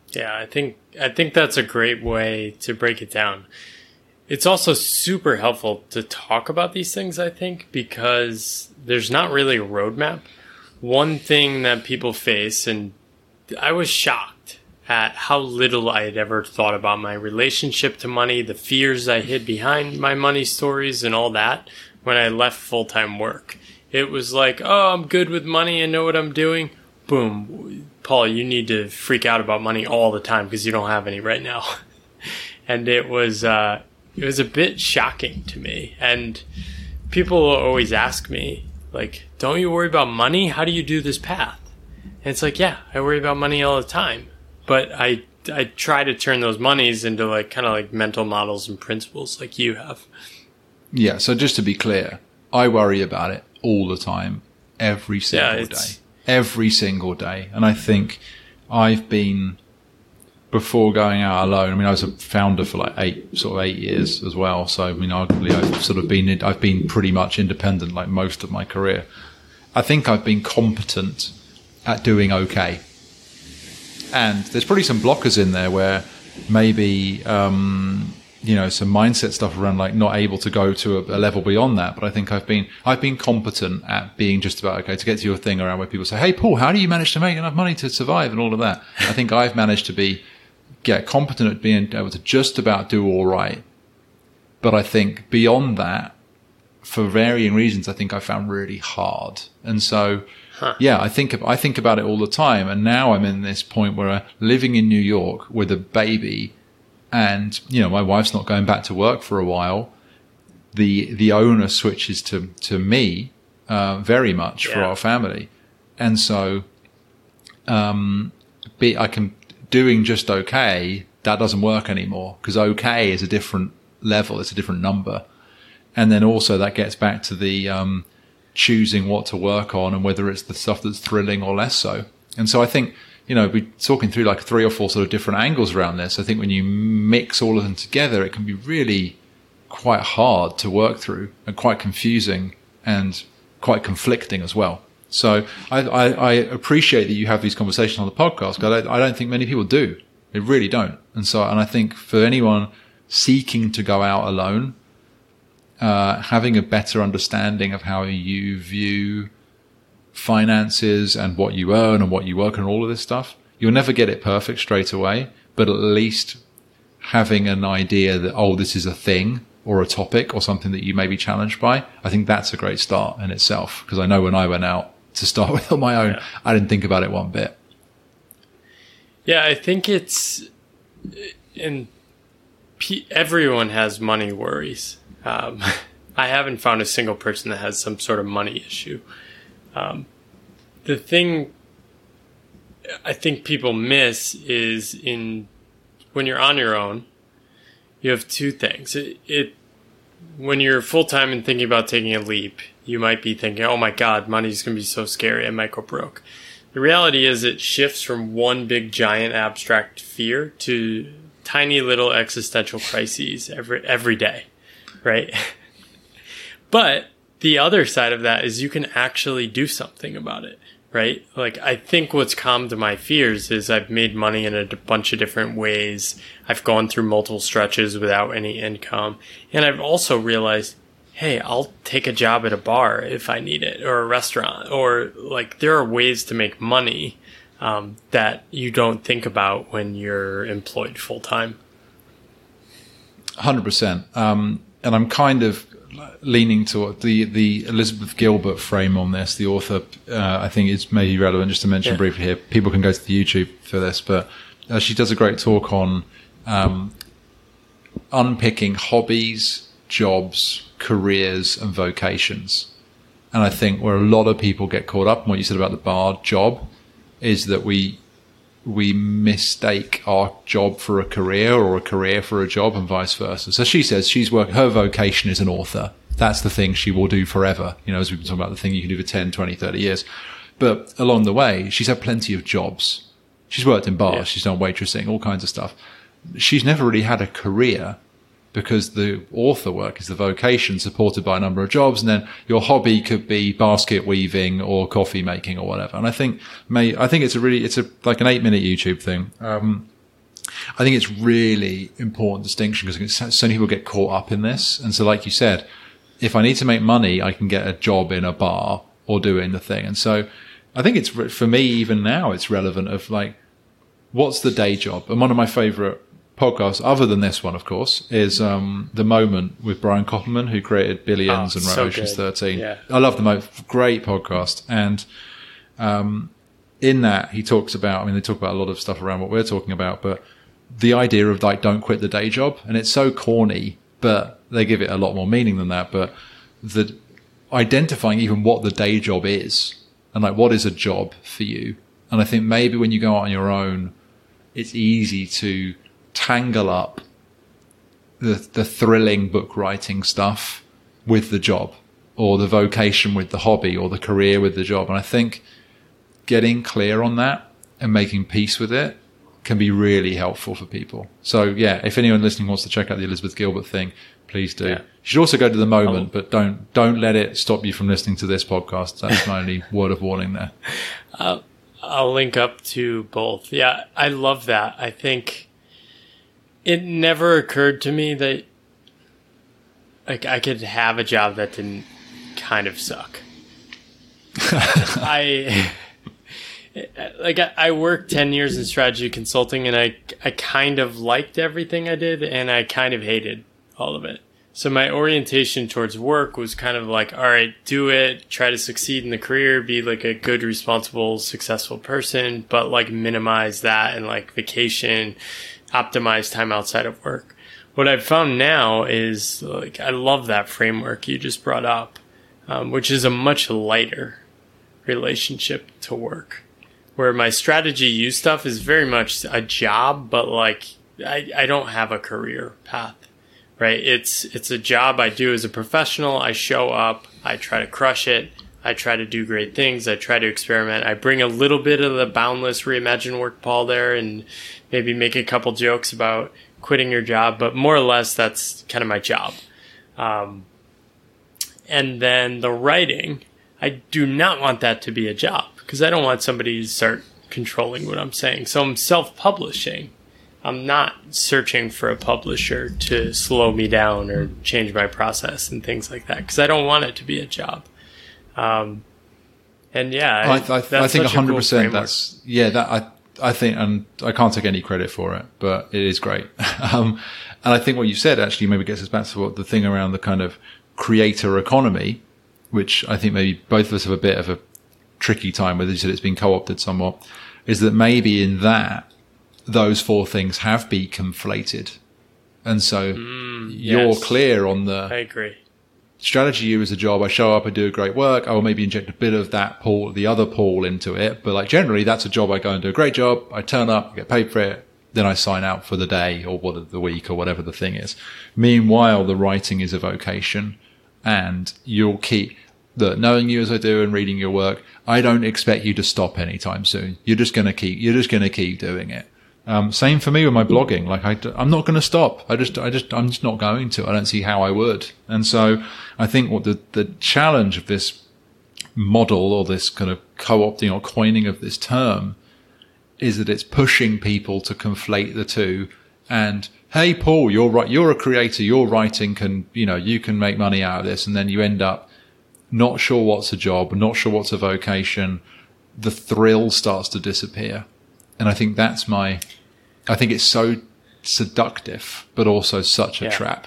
Yeah, I think that's a great way to break it down. It's also super helpful to talk about these things, I think, because there's not really a roadmap. One thing that people face, and I was shocked at how little I had ever thought about my relationship to money, the fears I hid behind my money stories and all that when I left full-time work. It was like, oh, I'm good with money and know what I'm doing. Boom. Paul, you need to freak out about money all the time because you don't have any right now. And it was a bit shocking to me. And people will always ask me, like, don't you worry about money? How do you do this path? And it's like, yeah, I worry about money all the time. But I try to turn those monies into like kind of like mental models and principles like you have. Yeah, so just to be clear, I worry about it all the time, every single day. Every single day. And I think I've been, before going out alone, I mean, I was a founder for like 8 years as well. So, I mean, arguably I've been pretty much independent like most of my career. I think I've been competent at doing okay. And there's probably some blockers in there where maybe, some mindset stuff around like not able to go to a level beyond that. But I think I've been competent at being just about okay, to get to your thing around where people say, hey, Paul, how do you manage to make enough money to survive and all of that? I think I've managed to get competent at being able to just about do all right. But I think beyond that, for varying reasons, I think I found really hard. And so, yeah, I think about it all the time. And now I'm in this point where I'm living in New York with a baby. And, my wife's not going back to work for a while. The onus switches to me, very much for our family. And so, doing just okay, that doesn't work anymore because okay is a different level. It's a different number. And then also that gets back to the, choosing what to work on and whether it's the stuff that's thrilling or less so. And so I think, we're talking through like 3 or 4 sort of different angles around this. I think when you mix all of them together, it can be really quite hard to work through and quite confusing and quite conflicting as well. So I appreciate that you have these conversations on the podcast because I don't think many people do. They really don't. And I think for anyone seeking to go out alone, having a better understanding of how you view finances and what you earn and what you work on, all of this stuff, you'll never get it perfect straight away, but at least having an idea that, this is a thing or a topic or something that you may be challenged by, I think that's a great start in itself. Because I know when I went out to start with on my own, I didn't think about it one bit. Yeah, I think everyone has money worries. I haven't found a single person that has some sort of money issue. The thing I think people miss is when you're on your own, you have 2 things. When you're full-time and thinking about taking a leap, you might be thinking, oh my God, money's going to be so scary. I might go broke. The reality is it shifts from one big giant abstract fear to tiny little existential crises every day, right? But the other side of that is you can actually do something about it, right? Like, I think what's calmed my fears is I've made money in a bunch of different ways. I've gone through multiple stretches without any income. And I've also realized, hey, I'll take a job at a bar if I need it, or a restaurant, or like there are ways to make money that you don't think about when you're employed full time. 100%. And I'm kind of leaning toward the Elizabeth Gilbert frame on this. The author, I think it's maybe relevant just to mention briefly here. People can go to the YouTube for this, but she does a great talk on unpicking hobbies, jobs, careers, and vocations. And I think where a lot of people get caught up in what you said about the bar job is that we mistake our job for a career or a career for a job and vice versa. So she says her vocation is an author. That's the thing she will do forever. As we've been talking about, the thing you can do for 10, 20, 30 years. But along the way, she's had plenty of jobs. She's worked in bars. Yeah. She's done waitressing, all kinds of stuff. She's never really had a career because the author work is the vocation supported by a number of jobs. And then your hobby could be basket weaving or coffee making or whatever. And I think it's like an 8-minute YouTube thing. I think it's really important distinction because so many people get caught up in this. And so, like you said, if I need to make money, I can get a job in a bar or doing the thing. And so I think it's, for me, even now, it's relevant of like, what's the day job? And one of my favorite podcasts, other than this one, of course, is The Moment with Brian Koppelman, who created Billions and wrote Ocean's 13. Yeah. I love The Moment. Great podcast. And in that, he talks about, I mean, they talk about a lot of stuff around what we're talking about, but the idea of like, don't quit the day job. And it's so corny, but they give it a lot more meaning than that. But the identifying even what the day job is and like, what is a job for you? And I think maybe when you go out on your own, it's easy to tangle up the thrilling book writing stuff with the job, or the vocation with the hobby, or the career with the job. And I think getting clear on that and making peace with it can be really helpful for people. So yeah, if anyone listening wants to check out the Elizabeth Gilbert thing, please do. Yeah. You should also go to The Moment, but don't let it stop you from listening to this podcast. That's my only word of warning there. I'll link up to both. Yeah, I love that. I think it never occurred to me that like I could have a job that didn't kind of suck. I worked 10 years in strategy consulting, and I kind of liked everything I did, and I kind of hated all of it. So my orientation towards work was kind of like, all right, do it, try to succeed in the career, be like a good, responsible, successful person, but like minimize that and like vacation, optimize time outside of work. What I've found now is like, I love that framework you just brought up, which is a much lighter relationship to work, where my strategy use stuff is very much a job, but like I don't have a career path. Right. It's a job I do as a professional. I show up, I try to crush it. I try to do great things. I try to experiment. I bring a little bit of the boundless reimagine work, Paul, there, and maybe make a couple jokes about quitting your job. But more or less, that's kind of my job. And then the writing, I do not want that to be a job because I don't want somebody to start controlling what I'm saying. So I'm self-publishing. I'm not searching for a publisher to slow me down or change my process and things like that because I don't want it to be a job. And yeah, I think 100%. That's I think, and I can't take any credit for it, but it is great. And I think what you said actually maybe gets us back to what the thing around the kind of creator economy, which I think maybe both of us have a bit of a tricky time with. You said it's been co-opted somewhat. Is that maybe in that, those four things have been conflated. And so you're clear on the... I agree. Strategy you as a job. I show up, I do great work. I will maybe inject a bit of that pool, the other pool into it. But like generally that's a job. I go and do a great job. I turn up, I get paid for it. Then I sign out for the day or the week or whatever the thing is. Meanwhile, the writing is a vocation, and you'll keep knowing you as I do and reading your work. I don't expect you to stop anytime soon. You're just going to keep doing it. Same for me with my blogging. Like I'm not going to stop. I'm just not going to. I don't see how I would. And so I think what the challenge of this model or this kind of co-opting or coining of this term is that it's pushing people to conflate the two. And hey, Paul, you're right. You're a creator. Your writing you can make money out of this. And then you end up not sure what's a job, not sure what's a vocation. The thrill starts to disappear. And I think I think it's so seductive, but also such a trap.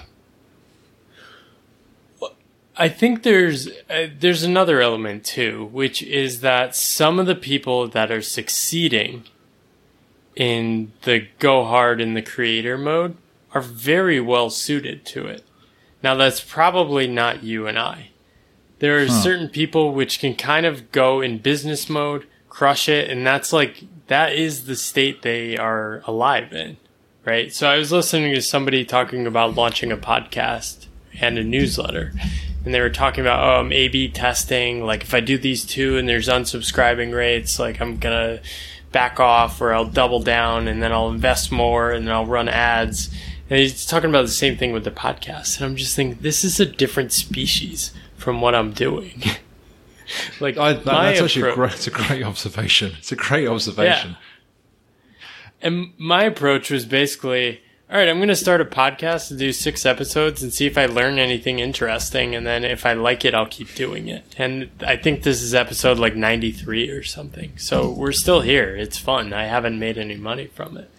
I think there's another element too, which is that some of the people that are succeeding in the go hard in the creator mode are very well suited to it. Now that's probably not you and I. There are certain people which can kind of go in business mode, crush it, and that is the state they are alive in, right? So I was listening to somebody talking about launching a podcast and a newsletter, and they were talking about, A/B testing. Like if I do these two and there's unsubscribing rates, like I'm going to back off or I'll double down and then I'll invest more and then I'll run ads. And he's talking about the same thing with the podcast. And I'm just thinking, this is a different species from what I'm doing. That's actually it's a great observation. It's a great observation. And my approach was basically, all right, I'm going to start a podcast to do 6 episodes and see if I learn anything interesting. And then if I like it, I'll keep doing it. And I think this is episode like 93 or something. So we're still here. It's fun. I haven't made any money from it.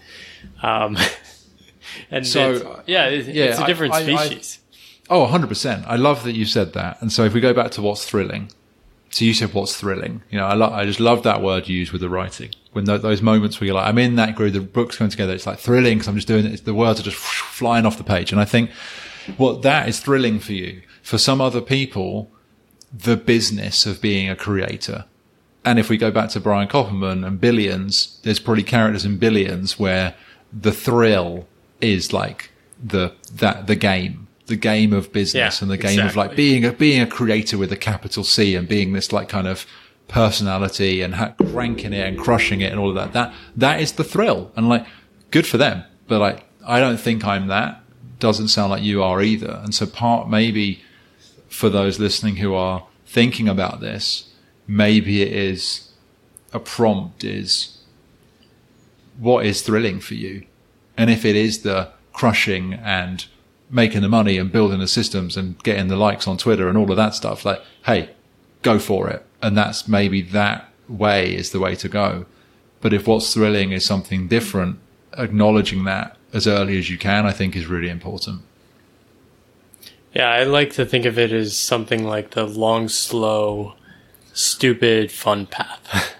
And so, it's a different species. 100%. I love that you said that. And so if we go back to what's thrilling, so you said what's thrilling. You know, I just love that word used with the writing. When those moments where you're like, I'm in that group, the book's going together, it's like thrilling because I'm just doing it. The words are just flying off the page. And I think what that is thrilling for you. For some other people, the business of being a creator. And if we go back to Brian Koppelman and Billions, there's probably characters in Billions where the thrill is like the game of business and the game of like being a creator with a capital C and being this like kind of personality and cranking it and crushing it and all of that. That is the thrill, and like good for them. But like I don't think I'm that. Doesn't sound like you are either. And so part maybe for those listening who are thinking about this, maybe it is a prompt is what is thrilling for you, and if it is the crushing and making the money and building the systems and getting the likes on Twitter and all of that stuff, like, hey, go for it. And that's maybe that way is the way to go. But if what's thrilling is something different, acknowledging that as early as you can, I think is really important. Yeah, I like to think of it as something like the long, slow, stupid, fun path.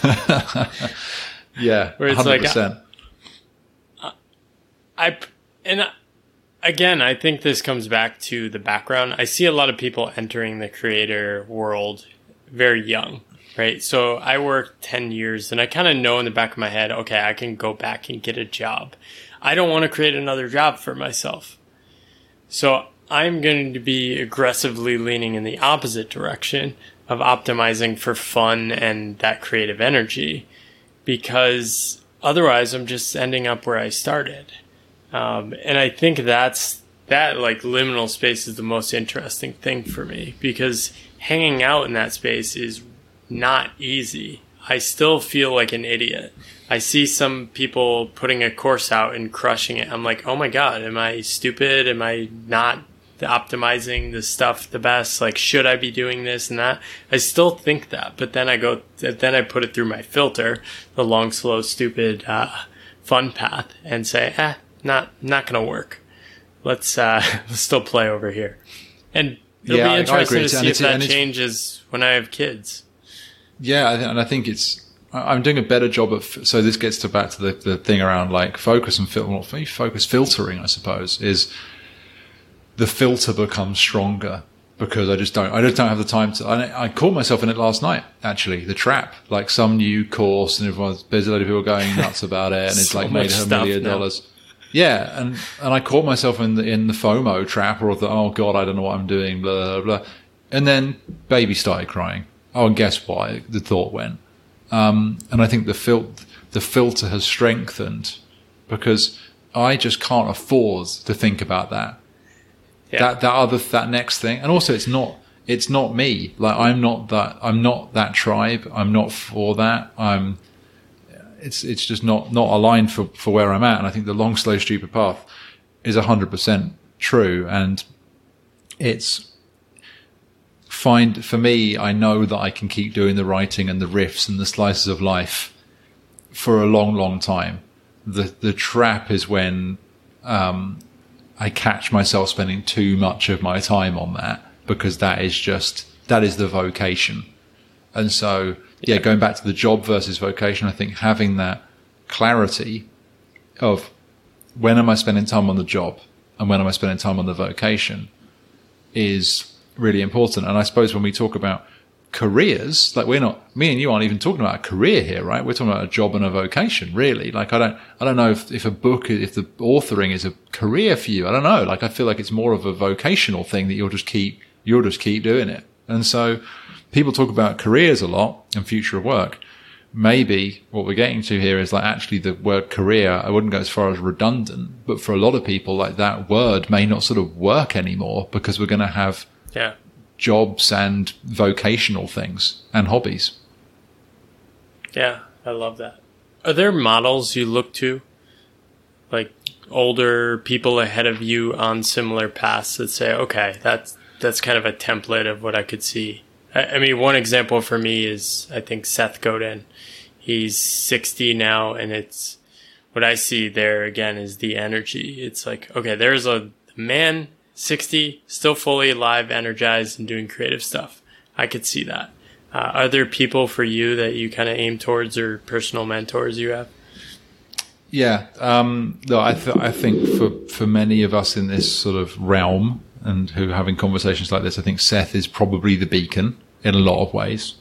Yeah, where it's 100%. Again, I think this comes back to the background. I see a lot of people entering the creator world very young, right? So I worked 10 years and I kind of know in the back of my head, okay, I can go back and get a job. I don't want to create another job for myself. So I'm going to be aggressively leaning in the opposite direction of optimizing for fun and that creative energy, because otherwise I'm just ending up where I started. And I think that like liminal space is the most interesting thing for me, because hanging out in that space is not easy. I still feel like an idiot. I see some people putting a course out and crushing it. I'm like, oh my God, am I stupid? Am I not optimizing the stuff the best? Like, should I be doing this and that? I still think that, but then I put it through my filter, the long, slow, stupid, fun path, and say, not gonna work. Let's still play over here. And it'll be interesting to see if that changes when I have kids. Yeah, and I think I'm doing a better job of, so this gets back to the thing around like focus and focus filtering, I suppose, is the filter becomes stronger because I just don't have the time to, I caught myself in it last night, actually, the trap, like some new course and there's a load of people going nuts about it and it's like made $1 million. Yeah, and I caught myself in the FOMO trap, or the oh God, I don't know what I'm doing, blah blah blah, and then baby started crying. Oh, and guess what? The thought went, and I think the filter has strengthened because I just can't afford to think about that. Yeah. That next thing, and also it's not me. Like I'm not that tribe. I'm not for that. It's just not aligned for where I'm at. And I think the long, slow, stupid path is 100% true. And for me, I know that I can keep doing the writing and the riffs and the slices of life for a long, long time. The trap is when, I catch myself spending too much of my time on that, because that is the vocation. And so, yeah, going back to the job versus vocation, I think having that clarity of when am I spending time on the job and when am I spending time on the vocation is really important. And I suppose when we talk about careers, like me and you aren't even talking about a career here, right? We're talking about a job and a vocation, really. Like I don't know if the authoring is a career for you. I don't know. Like I feel like it's more of a vocational thing that you'll just keep doing it. And so people talk about careers a lot and future of work. Maybe what we're getting to here is like actually the word career, I wouldn't go as far as redundant, but for a lot of people, like that word may not sort of work anymore because we're going to have jobs and vocational things and hobbies. Yeah, I love that. Are there models you look to, like older people ahead of you on similar paths that say, okay, that's kind of a template of what I could see? I mean, one example for me is, I think, Seth Godin. He's 60 now, and it's what I see there again is the energy. It's like, okay, there's a man, 60, still fully alive, energized, and doing creative stuff. I could see that. Are there people for you that you kind of aim towards, or personal mentors you have? Yeah. No, I think for many of us in this sort of realm and who are having conversations like this, I think Seth is probably the beacon in a lot of ways.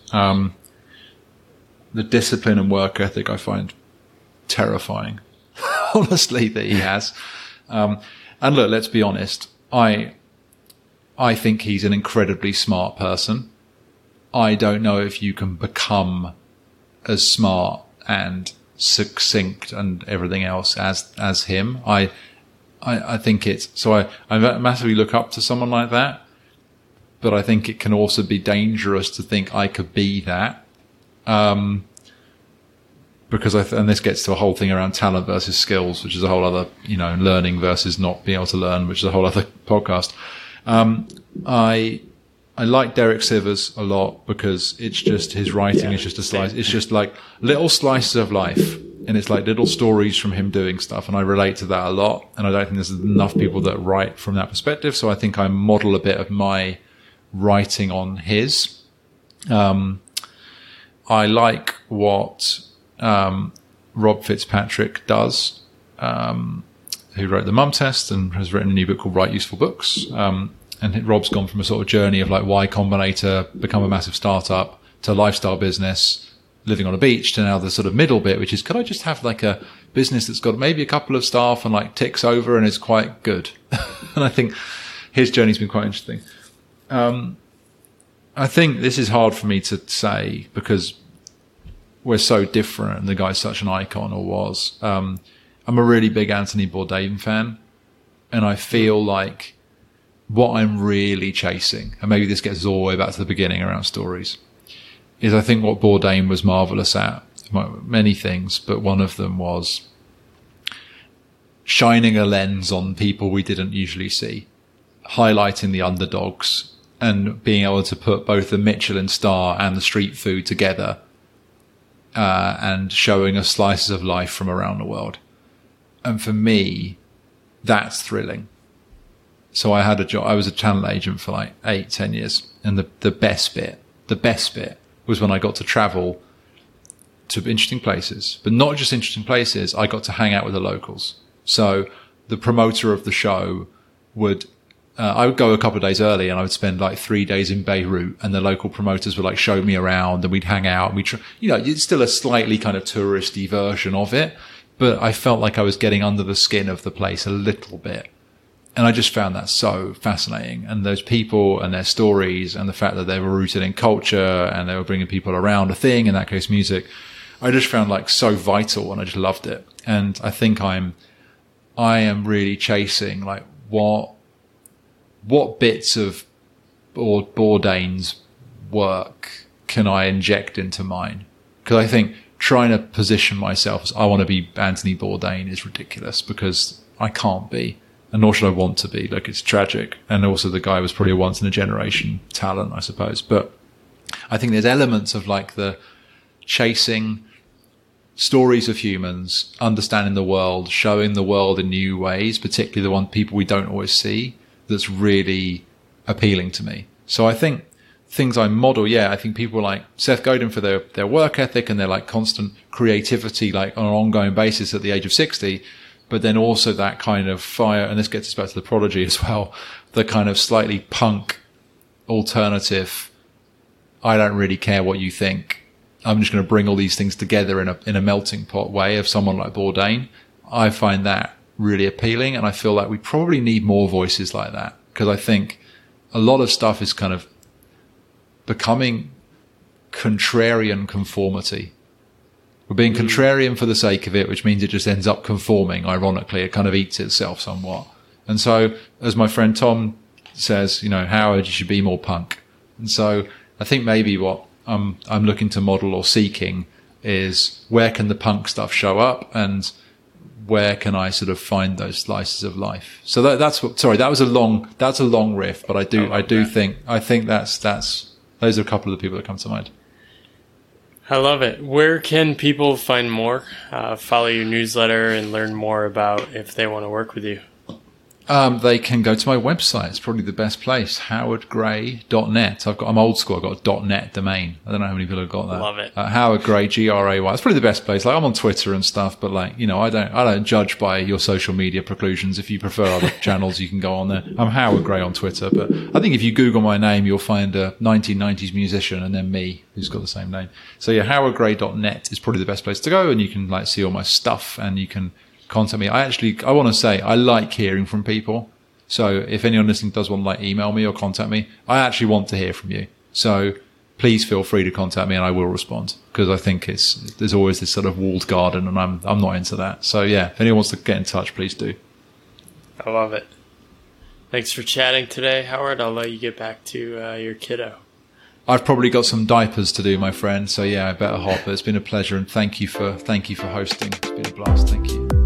The discipline and work ethic I find terrifying, honestly, that he has. And look, let's be honest. I think he's an incredibly smart person. I don't know if you can become as smart and succinct and everything else as him. I think I massively look up to someone like that, but I think it can also be dangerous to think I could be that. Because and this gets to a whole thing around talent versus skills, which is a whole other, learning versus not being able to learn, which is a whole other podcast. I like Derek Sivers a lot because it's just his writing is just a slice. It's just like little slices of life, and it's like little stories from him doing stuff. And I relate to that a lot. And I don't think there's enough people that write from that perspective. So I think I model a bit of my writing on his. I like what Rob Fitzpatrick does, who wrote The Mum Test and has written a new book called Write Useful Books. And Rob's gone from a sort of journey of like Y Combinator, become a massive startup, to lifestyle business, living on a beach, to now the sort of middle bit, which is, could I just have like a business that's got maybe a couple of staff and like ticks over and is quite good? And I think his journey's been quite interesting. I think this is hard for me to say because we're so different and the guy's such an icon, or was. I'm a really big Anthony Bourdain fan, and I feel like what I'm really chasing, and maybe this gets all the way back to the beginning around stories, is I think what Bourdain was marvelous at, many things, but one of them was shining a lens on people we didn't usually see, highlighting the underdogs, and being able to put both the Michelin star and the street food together, and showing us slices of life from around the world. And for me, that's thrilling. So I had a job. I was a channel agent for like 8-10 years. And the best bit was when I got to travel to interesting places, but not just interesting places. I got to hang out with the locals. So the promoter of the show I would go a couple of days early, and I would spend like 3 days in Beirut, and the local promoters would like show me around, and we'd hang out. And it's still a slightly kind of touristy version of it, but I felt like I was getting under the skin of the place a little bit. And I just found that so fascinating. And those people and their stories, and the fact that they were rooted in culture and they were bringing people around a thing, in that case, music, I just found like so vital, and I just loved it. And I think I am really chasing like what bits of Bourdain's work can I inject into mine? Because I think trying to position myself as I want to be Anthony Bourdain is ridiculous, because I can't be. And nor should I want to be. Like, it's tragic. And also the guy was probably a once in a generation talent, I suppose. But I think there's elements of like the chasing stories of humans, understanding the world, showing the world in new ways, particularly the people we don't always see, that's really appealing to me. So I think things I model, I think people like Seth Godin for their work ethic and their like constant creativity, like on an ongoing basis at the age of 60, but then also that kind of fire, and this gets us back to The Prodigy as well, the kind of slightly punk alternative, I don't really care what you think, I'm just going to bring all these things together in a melting pot way of someone like Bourdain. I find that really appealing, and I feel like we probably need more voices like that, because I think a lot of stuff is kind of becoming contrarian conformity. We're being contrarian for the sake of it, which means it just ends up conforming. Ironically, it kind of eats itself somewhat. And so, as my friend Tom says, Howard, you should be more punk. And so I think maybe what I'm looking to model or seeking is where can the punk stuff show up and where can I sort of find those slices of life? So that's what, sorry, that's a long riff, but I think that's those are a couple of the people that come to mind. I love it. Where can people find more, follow your newsletter and learn more about if they want to work with you? They can go to my website. It's probably the best place, howardgray.net. I'm old school. I've got a .net domain. I don't know how many people have got that. Love it. Howard Gray, Gray. It's probably the best place. Like, I'm on Twitter and stuff, but like, you know, I don't judge by your social media preclusions. If you prefer other channels, you can go on there. I'm Howard Gray on Twitter, but I think if you Google my name, you'll find a 1990s musician and then me, who's got the same name. So yeah, howardgray.net is probably the best place to go, and you can like see all my stuff and you can contact me. I want to say I like hearing from people. So if anyone listening does want to like email me or contact me, I actually want to hear from you. So please feel free to contact me and I will respond, because I think there's always this sort of walled garden and I'm not into that. So yeah, if anyone wants to get in touch, please do. I love it. Thanks for chatting today, Howard. I'll let you get back to your kiddo. I've probably got some diapers to do, my friend. So yeah, I better hop. It's been a pleasure, and thank you for hosting. It's been a blast. Thank you.